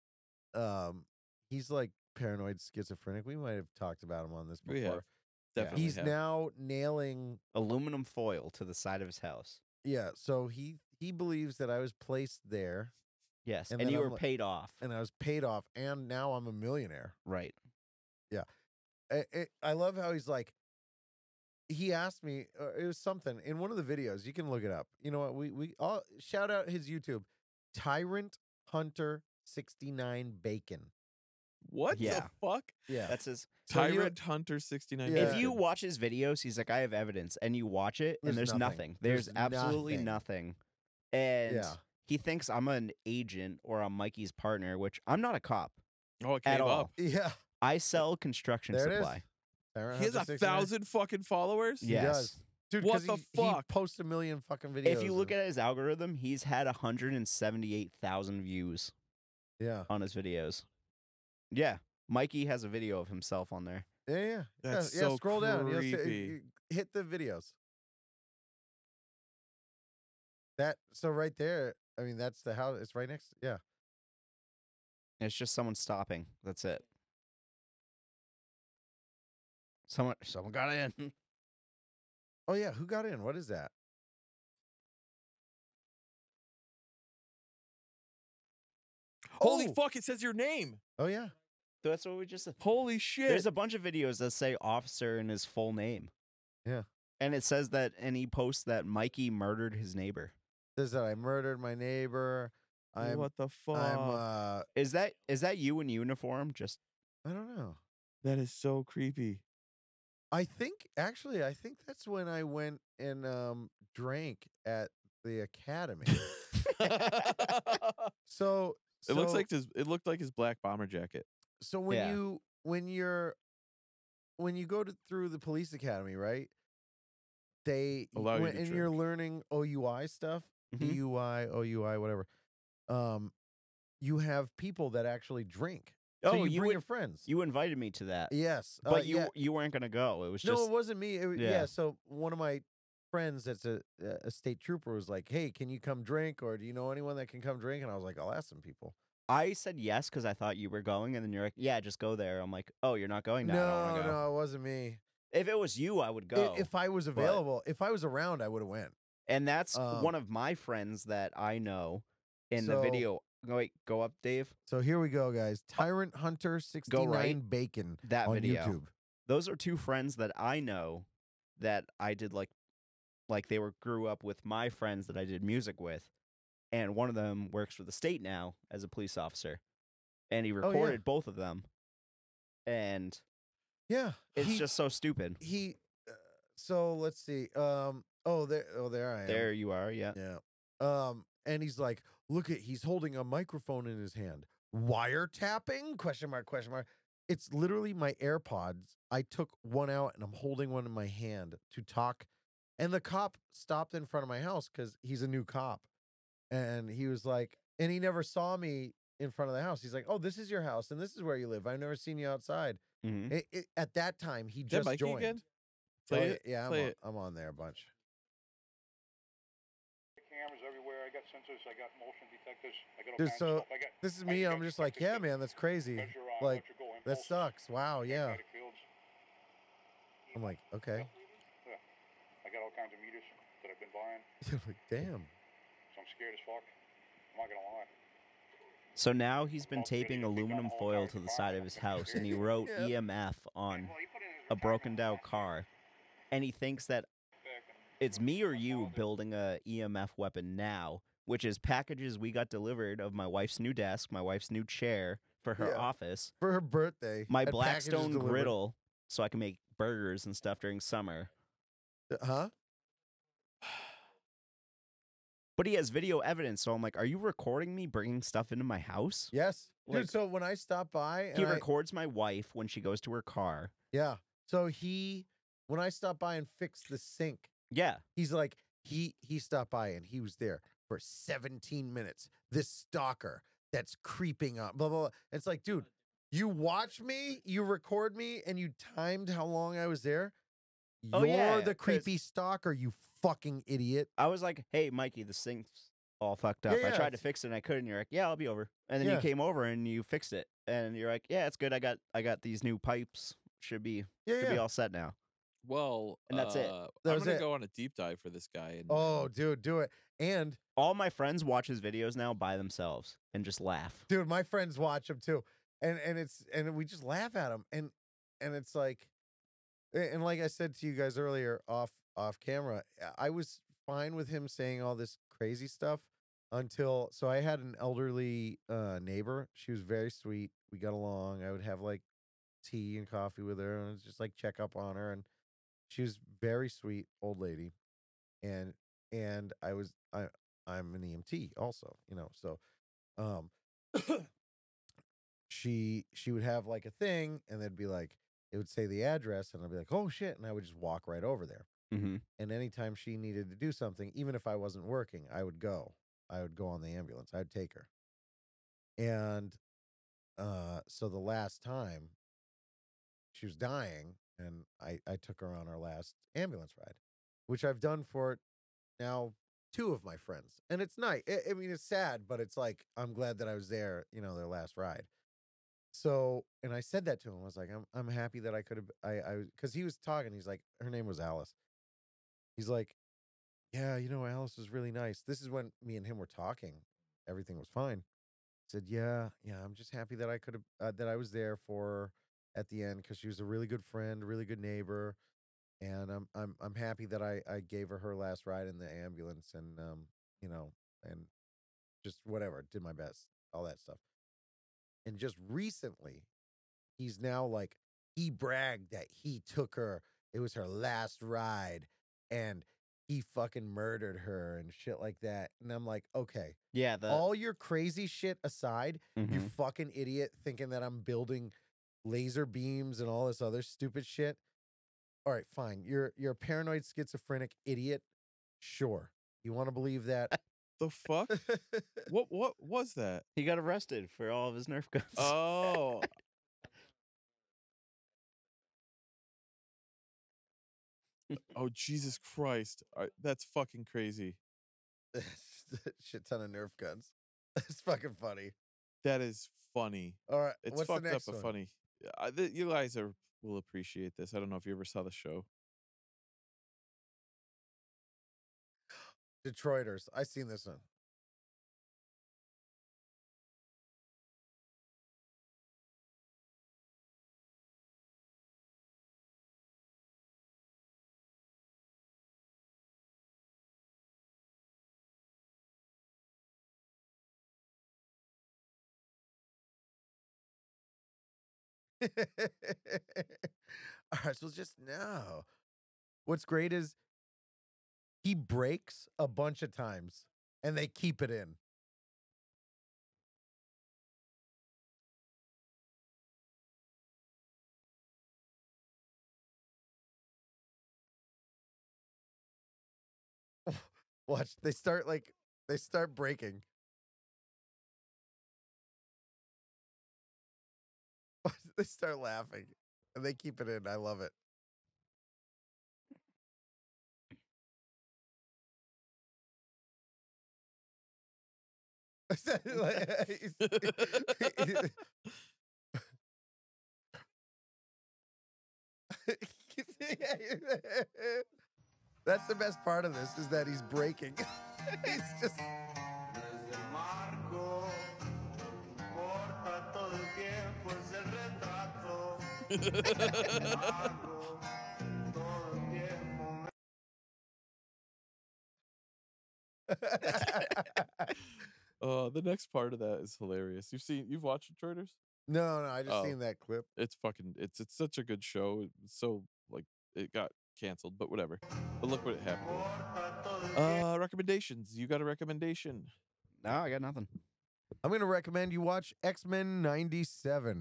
Speaker 1: he's like paranoid schizophrenic. We might have talked about him on this before.
Speaker 2: We have. Definitely
Speaker 1: He's
Speaker 2: have.
Speaker 1: now nailing
Speaker 3: Aluminum foil to the side of his house.
Speaker 1: Yeah, so he believes that I was placed there.
Speaker 3: Yes,
Speaker 1: And
Speaker 3: and
Speaker 1: then
Speaker 3: you
Speaker 1: I'm
Speaker 3: were
Speaker 1: like-
Speaker 3: paid off.
Speaker 1: And I was paid off, and now I'm a millionaire.
Speaker 3: Right.
Speaker 1: Yeah. I love how he's like, he asked me, it was something in one of the videos. You can look it up. You know what? We all shout out his YouTube, Tyrant Hunter 69 Bacon.
Speaker 2: What
Speaker 3: Yeah.
Speaker 2: the fuck?
Speaker 1: Yeah.
Speaker 3: That's his.
Speaker 1: So you-
Speaker 2: Tyrant Hunter 69.
Speaker 1: Yeah.
Speaker 3: If you watch his videos, he's like, I have evidence, and you watch it, and
Speaker 1: There's
Speaker 3: there's
Speaker 1: nothing.
Speaker 3: nothing. There's
Speaker 1: There's
Speaker 3: absolutely
Speaker 1: nothing.
Speaker 3: nothing. And
Speaker 1: Yeah.
Speaker 3: he thinks I'm an agent or I'm Mikey's partner, which I'm not a cop
Speaker 2: Oh, it
Speaker 3: at
Speaker 2: came
Speaker 3: all.
Speaker 2: up.
Speaker 1: Yeah.
Speaker 3: I sell construction
Speaker 1: There it is.
Speaker 3: supply.
Speaker 1: Tyrant
Speaker 2: He has
Speaker 1: Hunter
Speaker 2: 1,000
Speaker 1: 69.
Speaker 2: fucking followers.
Speaker 1: He
Speaker 3: Yes.
Speaker 1: does. Dude,
Speaker 2: What
Speaker 1: 'cause
Speaker 2: the
Speaker 1: he
Speaker 2: fuck?
Speaker 1: posts a million fucking videos.
Speaker 3: If you look at his algorithm, he's had 178,000 views
Speaker 1: Yeah.
Speaker 3: on his videos. Yeah. Mikey has a video of himself on there.
Speaker 1: Yeah.
Speaker 2: That's
Speaker 1: yeah,
Speaker 2: so
Speaker 1: scroll down. Yes,
Speaker 2: creepy.
Speaker 1: hit the videos. So right there, I mean, that's the house. It's right next. Yeah.
Speaker 3: It's just someone stopping. That's it. Someone got in.
Speaker 1: Oh yeah, who got in? What is that?
Speaker 2: Holy
Speaker 1: Oh!
Speaker 2: fuck! It says your name.
Speaker 1: Oh yeah.
Speaker 3: That's what we just said.
Speaker 2: Holy shit!
Speaker 3: There's a bunch of videos that say officer in his full name.
Speaker 1: Yeah.
Speaker 3: And it says that, and he posts that Mikey murdered his neighbor.
Speaker 1: Says that I murdered my neighbor.
Speaker 2: What the fuck?
Speaker 1: I'm
Speaker 3: Is that you in uniform? Just
Speaker 1: I don't know.
Speaker 2: That is so creepy.
Speaker 1: I think that's when I went and drank at the academy. So
Speaker 2: It looks like it looked like his black bomber jacket.
Speaker 1: So when
Speaker 3: Yeah.
Speaker 1: you go through the police academy, right? They
Speaker 2: Allow you to
Speaker 1: and you're
Speaker 2: drink.
Speaker 1: learning OUI stuff,
Speaker 3: Mhm.
Speaker 1: DUI, OUI, whatever. You have people that actually drink. So
Speaker 3: Oh,
Speaker 1: you
Speaker 3: you
Speaker 1: bring
Speaker 3: would-
Speaker 1: your friends.
Speaker 3: you invited me to that.
Speaker 1: Yes,
Speaker 3: But
Speaker 1: yeah.
Speaker 3: you weren't gonna go. It was
Speaker 1: No,
Speaker 3: just
Speaker 1: it wasn't me. Yeah.
Speaker 3: Yeah.
Speaker 1: So one of my friends that's a state trooper was like, "Hey, can you come drink? Or do you know anyone that can come drink?" And I was like, "I'll ask some people."
Speaker 3: I said yes because I thought you were going, and then you're like, "Yeah, just go there." I'm like, "Oh, you're not going? No, I don't wanna go."
Speaker 1: No, it wasn't me.
Speaker 3: If it was you, I would go.
Speaker 1: If I was available, if I was around, I would have went.
Speaker 3: And that's one of my friends that I know in the
Speaker 1: So-
Speaker 3: video. Wait, go up, Dave.
Speaker 1: So here we go, guys. Tyrant Hunter 69
Speaker 3: right.
Speaker 1: Bacon
Speaker 3: That
Speaker 1: on
Speaker 3: video.
Speaker 1: YouTube.
Speaker 3: those are two friends that I know that I did like they grew up with my friends that I did music with, and one of them works for the state now as a police officer, and he recorded both of them, and
Speaker 1: yeah,
Speaker 3: it's just so stupid.
Speaker 1: So let's see. There I am.
Speaker 3: There you are. Yeah.
Speaker 1: Yeah. And he's like, he's holding a microphone in his hand. Wiretapping? Question mark, question mark. It's literally my AirPods. I took one out and I'm holding one in my hand to talk. And the cop stopped in front of my house because he's a new cop. And he was like, and he never saw me in front of the house. He's like, oh, this is your house and this is where you live. I've never seen you outside.
Speaker 3: Mm-hmm.
Speaker 1: At that time, he just
Speaker 2: Mikey
Speaker 1: joined.
Speaker 2: Again? Play it.
Speaker 1: Yeah,
Speaker 2: Play
Speaker 1: I'm on there a bunch.
Speaker 15: Cameras everywhere. I got sensors. I got motion detectors. I got all
Speaker 1: Dude,
Speaker 15: kinds
Speaker 1: so
Speaker 15: of stuff.
Speaker 1: this is me. I'm just like, yeah, man, that's crazy. Like, that sucks. Wow, yeah. I'm like, okay.
Speaker 15: Yeah. I got all kinds of meters that I've been buying.
Speaker 1: Like, damn.
Speaker 15: So I'm scared as fuck. I'm not gonna lie.
Speaker 3: So now he's been taping aluminum foil to the side of his house, and he wrote EMF on a broken down car, and he thinks that it's me or you building a EMF weapon now, which is packages we got delivered of my wife's new desk, my wife's new chair for her office,
Speaker 1: for her birthday,
Speaker 3: my
Speaker 1: had packages
Speaker 3: Blackstone
Speaker 1: delivered.
Speaker 3: griddle, so I can make burgers and stuff during summer.
Speaker 1: Huh?
Speaker 3: But he has video evidence, so I'm like, are you recording me bringing stuff into my house?
Speaker 1: Yes.
Speaker 3: Like,
Speaker 1: dude, so when I stop by...
Speaker 3: He records my wife when she goes to her car.
Speaker 1: Yeah. So when I stopped by and fixed the sink...
Speaker 3: Yeah.
Speaker 1: He's like, he stopped by and he was there for 17 minutes. This stalker that's creeping up, blah, blah, blah. It's like, dude, you watch me, you record me, and you timed how long I was there? You're the creepy stalker, you fucking idiot.
Speaker 3: I was like, hey, Mikey, the sink's all fucked up. I tried to fix it and I couldn't. You're like, yeah, I'll be over. And then you came over and you fixed it. And you're like, yeah, it's good. I got these new pipes. Should be all set now.
Speaker 2: Well,
Speaker 3: and that's it.
Speaker 2: I'm gonna go on a deep dive for this guy.
Speaker 1: And dude, do it. And
Speaker 3: all my friends watch his videos now by themselves and just laugh.
Speaker 1: Dude, my friends watch him too, and we just laugh at him, and it's like, and like I said to you guys earlier off camera, I was fine with him saying all this crazy stuff until I had an elderly neighbor. She was very sweet. We got along. I would have like tea and coffee with her and just like check up on her, and she was very sweet old lady, and I'm an EMT also, so she would have like a thing, and they'd be like, it would say the address, and I'd be like, oh shit, and I would just walk right over there.
Speaker 3: Mm-hmm.
Speaker 1: And anytime she needed to do something, even if I wasn't working, I would go on the ambulance. I'd take her. And so the last time she was dying, and I took her on our last ambulance ride, which I've done for now 2 of my friends. And it's nice. I mean, it's sad, but it's like, I'm glad that I was there, their last ride. So, and I said that to him. I was like, I'm happy that I could have, because he was talking. He's like, her name was Alice. He's like, yeah, Alice was really nice. This is when me and him were talking. Everything was fine. I said, yeah, I'm just happy that I could have, that I was there for her at the end, because she was a really good friend, really good neighbor, and I'm happy that I gave her last ride in the ambulance, and and just whatever, did my best, all that stuff. And just recently, he's now like, he bragged that he took her, it was her last ride, and he fucking murdered her and shit like that. And I'm like, okay,
Speaker 3: yeah,
Speaker 1: all your crazy shit aside, you
Speaker 3: Mhm.
Speaker 1: fucking idiot, thinking that I'm building laser beams and all this other stupid shit. All right, fine. You're a paranoid schizophrenic idiot. Sure. You want to believe that?
Speaker 2: The fuck? What was that?
Speaker 3: He got arrested for all of his Nerf guns.
Speaker 2: Oh. Oh, Jesus Christ. That's fucking crazy.
Speaker 1: Shit ton of Nerf guns. It's fucking funny.
Speaker 2: That is funny.
Speaker 1: All right,
Speaker 2: It's
Speaker 1: what's the
Speaker 2: fucked up
Speaker 1: next
Speaker 2: but
Speaker 1: one?
Speaker 2: funny. You guys will appreciate this. I don't know if you ever saw the show.
Speaker 1: Detroiters. I seen this one. All right, so just no. What's great is he breaks a bunch of times and they keep it in. Watch, they start breaking. They start laughing and they keep it in. I love it. That's the best part of this, is that he's breaking. He's just
Speaker 2: The next part of that is hilarious. You've watched Intruders?
Speaker 1: No, I just seen that clip.
Speaker 2: It's such a good show. It's so like it got canceled, but whatever. But look what it happened. Recommendations. You got a recommendation?
Speaker 3: No, I got nothing.
Speaker 1: I'm gonna recommend you watch X-Men 97.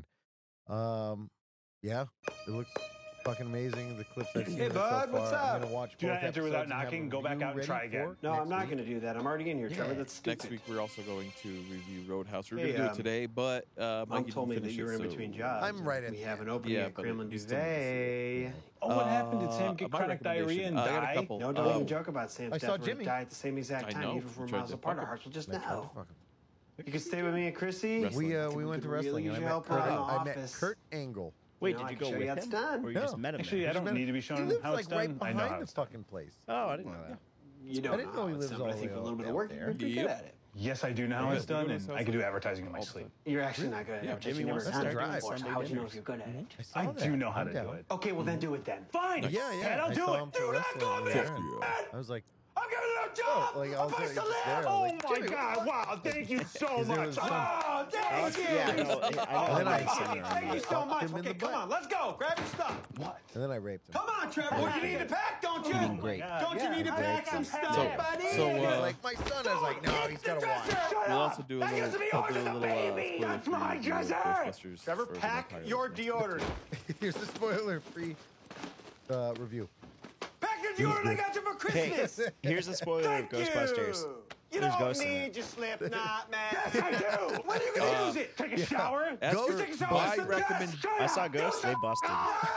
Speaker 1: Yeah, it looks fucking amazing. The clips I've seen.
Speaker 16: Hey, bud,
Speaker 1: so
Speaker 16: what's
Speaker 1: far.
Speaker 16: up?
Speaker 1: I'm gonna watch.
Speaker 16: Do
Speaker 1: both
Speaker 16: not enter without
Speaker 1: episodes and have
Speaker 16: knocking.
Speaker 1: a
Speaker 16: Go back
Speaker 1: review
Speaker 16: out and
Speaker 1: ready
Speaker 16: try again.
Speaker 1: for
Speaker 16: No,
Speaker 1: next
Speaker 16: I'm not
Speaker 1: week.
Speaker 16: going to do that. I'm already in here, Trevor. That's stupid.
Speaker 2: Next week we're also going to review Roadhouse. We're
Speaker 16: Hey,
Speaker 2: gonna do it today, but
Speaker 16: Mom
Speaker 2: Mikey
Speaker 16: told me
Speaker 2: didn't
Speaker 16: that
Speaker 2: finish
Speaker 16: you were
Speaker 2: it,
Speaker 16: in
Speaker 2: so-
Speaker 16: between jobs.
Speaker 1: I'm right at
Speaker 16: We
Speaker 1: the
Speaker 16: have
Speaker 1: end.
Speaker 16: an opening
Speaker 2: Yeah,
Speaker 16: at
Speaker 2: but
Speaker 16: Kremlin
Speaker 2: you still need to see it.
Speaker 16: Duvet. Oh, what happened? Did Sam get
Speaker 2: my
Speaker 16: chronic diarrhea and
Speaker 2: recommendation- I got a
Speaker 16: die?
Speaker 2: couple.
Speaker 16: No, don't even joke about Sam's
Speaker 1: I
Speaker 16: death.
Speaker 1: saw
Speaker 16: We're gonna
Speaker 1: Jimmy.
Speaker 16: die at the same exact
Speaker 2: I
Speaker 16: time,
Speaker 2: know.
Speaker 16: even if we're
Speaker 2: We tried
Speaker 16: miles
Speaker 2: to
Speaker 16: apart.
Speaker 2: fuck
Speaker 16: Our
Speaker 2: him.
Speaker 16: hearts will just
Speaker 1: I tried to
Speaker 16: know.
Speaker 1: fuck him.
Speaker 16: You can stay with me and Chrissy.
Speaker 2: Wrestling.
Speaker 1: We went to wrestling.
Speaker 16: Really
Speaker 1: And I
Speaker 16: use
Speaker 1: met
Speaker 16: your help
Speaker 1: Kurt.
Speaker 16: around the
Speaker 1: I met
Speaker 16: office.
Speaker 1: Kurt Angle.
Speaker 3: Wait,
Speaker 16: You know,
Speaker 3: did
Speaker 16: I
Speaker 3: you
Speaker 16: can
Speaker 3: go
Speaker 16: show
Speaker 3: with
Speaker 16: you how
Speaker 3: him?
Speaker 16: it's done.
Speaker 3: Or you
Speaker 1: No.
Speaker 3: just met him
Speaker 15: Actually,
Speaker 3: there?
Speaker 15: I don't need to be shown
Speaker 1: He lives
Speaker 15: how it's
Speaker 1: like right
Speaker 15: done. I know how
Speaker 1: behind the
Speaker 15: it's done.
Speaker 1: fucking place.
Speaker 3: Oh, I didn't know that.
Speaker 16: You don't
Speaker 1: I didn't know he
Speaker 16: how it's
Speaker 1: lives
Speaker 16: done, but
Speaker 1: all
Speaker 16: I
Speaker 1: the
Speaker 16: think
Speaker 1: way
Speaker 16: with a little bit
Speaker 1: out
Speaker 16: of work,
Speaker 1: there.
Speaker 16: you're pretty good
Speaker 2: Yep.
Speaker 16: at it.
Speaker 15: Yes, I do know how
Speaker 2: Yeah,
Speaker 15: it's
Speaker 2: you go
Speaker 15: done,
Speaker 2: to
Speaker 15: and
Speaker 2: South
Speaker 15: I can do
Speaker 2: Side.
Speaker 15: advertising in my
Speaker 2: All the
Speaker 15: sleep.
Speaker 2: time.
Speaker 16: You're actually not good at
Speaker 2: Yeah,
Speaker 16: advertising.
Speaker 3: Jimmy
Speaker 16: You never
Speaker 3: wants to
Speaker 16: done
Speaker 3: start
Speaker 16: it
Speaker 3: doing
Speaker 16: before, so
Speaker 3: Sunday
Speaker 16: how would you know
Speaker 3: dinners.
Speaker 16: if you're good at it?
Speaker 1: I saw
Speaker 15: I
Speaker 1: that.
Speaker 15: do know how
Speaker 1: I'm
Speaker 15: to
Speaker 1: down.
Speaker 15: do it.
Speaker 16: Okay, well then do it then.
Speaker 15: Fine.
Speaker 1: Yeah, yeah.
Speaker 15: And I'll
Speaker 1: I
Speaker 15: do
Speaker 1: saw
Speaker 15: it.
Speaker 1: him for
Speaker 15: Dude, I'm
Speaker 1: wrestling.
Speaker 15: coming.
Speaker 2: Yeah.
Speaker 1: I was like,
Speaker 15: I'm giving it a job.
Speaker 1: like,
Speaker 15: a
Speaker 1: I was
Speaker 15: place to
Speaker 1: just
Speaker 15: live.
Speaker 1: there,
Speaker 15: Oh
Speaker 1: like,
Speaker 15: my
Speaker 1: Jimmy,
Speaker 15: God!
Speaker 1: what?
Speaker 15: Wow! Thank you so
Speaker 1: 'Cause it
Speaker 15: much.
Speaker 1: was some-
Speaker 15: Oh, thank you.
Speaker 3: Yeah, I know.
Speaker 1: And then I-
Speaker 15: Thank you so
Speaker 1: fucked
Speaker 15: much.
Speaker 1: him in
Speaker 15: Okay,
Speaker 1: the
Speaker 15: come
Speaker 1: butt.
Speaker 15: on, let's go. Grab your stuff. What?
Speaker 1: and then I raped him.
Speaker 16: Come on, Trevor.
Speaker 15: Oh, you need to pack, don't you?
Speaker 3: Eating great.
Speaker 16: Don't you need to pack some stuff, buddy?
Speaker 2: So,
Speaker 1: He's like, my son. I was like, no, he's got to watch.
Speaker 2: We'll also do a
Speaker 15: That
Speaker 2: little,
Speaker 15: used to be
Speaker 2: I'll
Speaker 15: yours
Speaker 2: do a
Speaker 15: as a
Speaker 2: little
Speaker 15: baby. That's
Speaker 2: spoiler-free
Speaker 15: my
Speaker 2: review of
Speaker 15: treasure.
Speaker 2: Ghostbusters
Speaker 16: Trevor,
Speaker 2: Frozen
Speaker 16: pack
Speaker 2: Empire
Speaker 16: your
Speaker 2: next week.
Speaker 16: deodorant.
Speaker 1: Here's the spoiler-free review.
Speaker 16: Pack your deodorant I got you for
Speaker 3: Hey,
Speaker 16: Christmas.
Speaker 3: here's a spoiler of
Speaker 16: Thank
Speaker 3: Ghostbusters.
Speaker 16: You
Speaker 3: There's
Speaker 16: don't
Speaker 3: ghosts in
Speaker 16: need
Speaker 3: it.
Speaker 16: your slip knot, man.
Speaker 15: Yes, I do. When are you gonna use it? Take a shower.
Speaker 2: As
Speaker 1: Ghost-
Speaker 2: for
Speaker 15: Take a shower.
Speaker 2: my
Speaker 15: Yes,
Speaker 2: recommend,
Speaker 15: shut
Speaker 3: I
Speaker 15: up.
Speaker 3: saw Ghosts. They busted.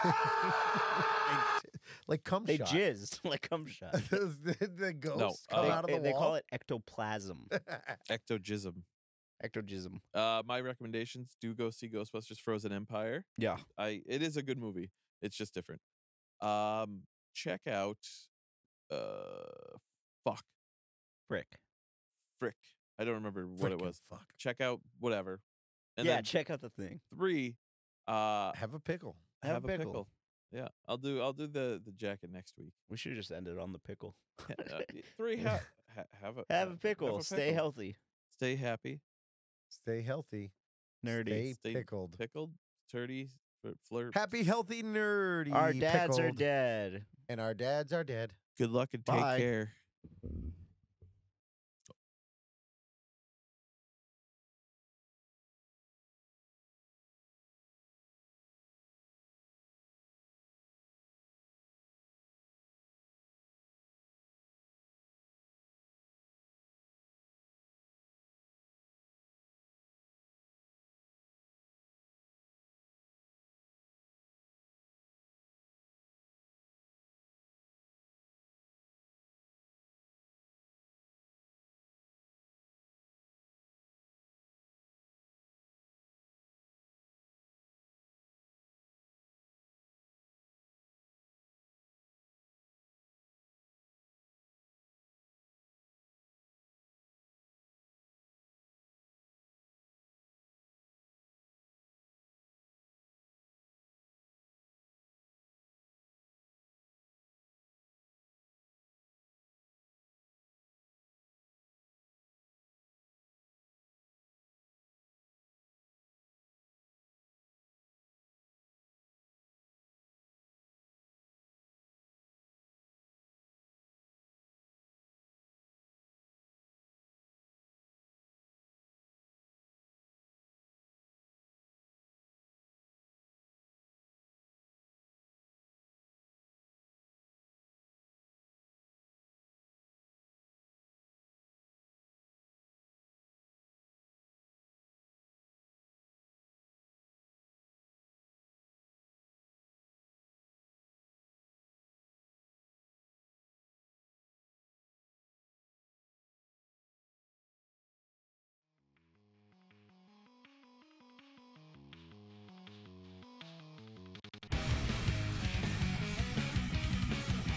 Speaker 1: Like cum
Speaker 3: They
Speaker 1: shot.
Speaker 3: jizzed like cum shot.
Speaker 1: the ghosts
Speaker 2: No,
Speaker 1: come out of the
Speaker 3: They
Speaker 1: wall.
Speaker 3: call it ectoplasm.
Speaker 2: ectogism.
Speaker 3: Ectogism.
Speaker 2: My recommendations: do go see Ghostbusters Frozen Empire.
Speaker 3: Yeah.
Speaker 2: It is a good movie. It's just different. Check out Frick. I don't remember what it
Speaker 1: Frickin'
Speaker 2: was.
Speaker 1: Fuck.
Speaker 2: Check out whatever. And
Speaker 3: Yeah,
Speaker 2: then
Speaker 3: check out the thing.
Speaker 2: 3,
Speaker 1: Have a pickle.
Speaker 2: have a pickle. Yeah, I'll do the jacket next week.
Speaker 3: We should just end it on the pickle.
Speaker 2: 3, have a
Speaker 3: Have a pickle. Stay healthy.
Speaker 2: Stay happy.
Speaker 1: Stay healthy.
Speaker 3: Nerdy.
Speaker 1: Stay pickled.
Speaker 2: Pickled, turdy, flirt.
Speaker 1: Happy, healthy, nerdy.
Speaker 3: Our dads are
Speaker 1: pickled.
Speaker 3: dead.
Speaker 1: And our dads are dead.
Speaker 2: Good luck and
Speaker 3: Bye.
Speaker 2: take care.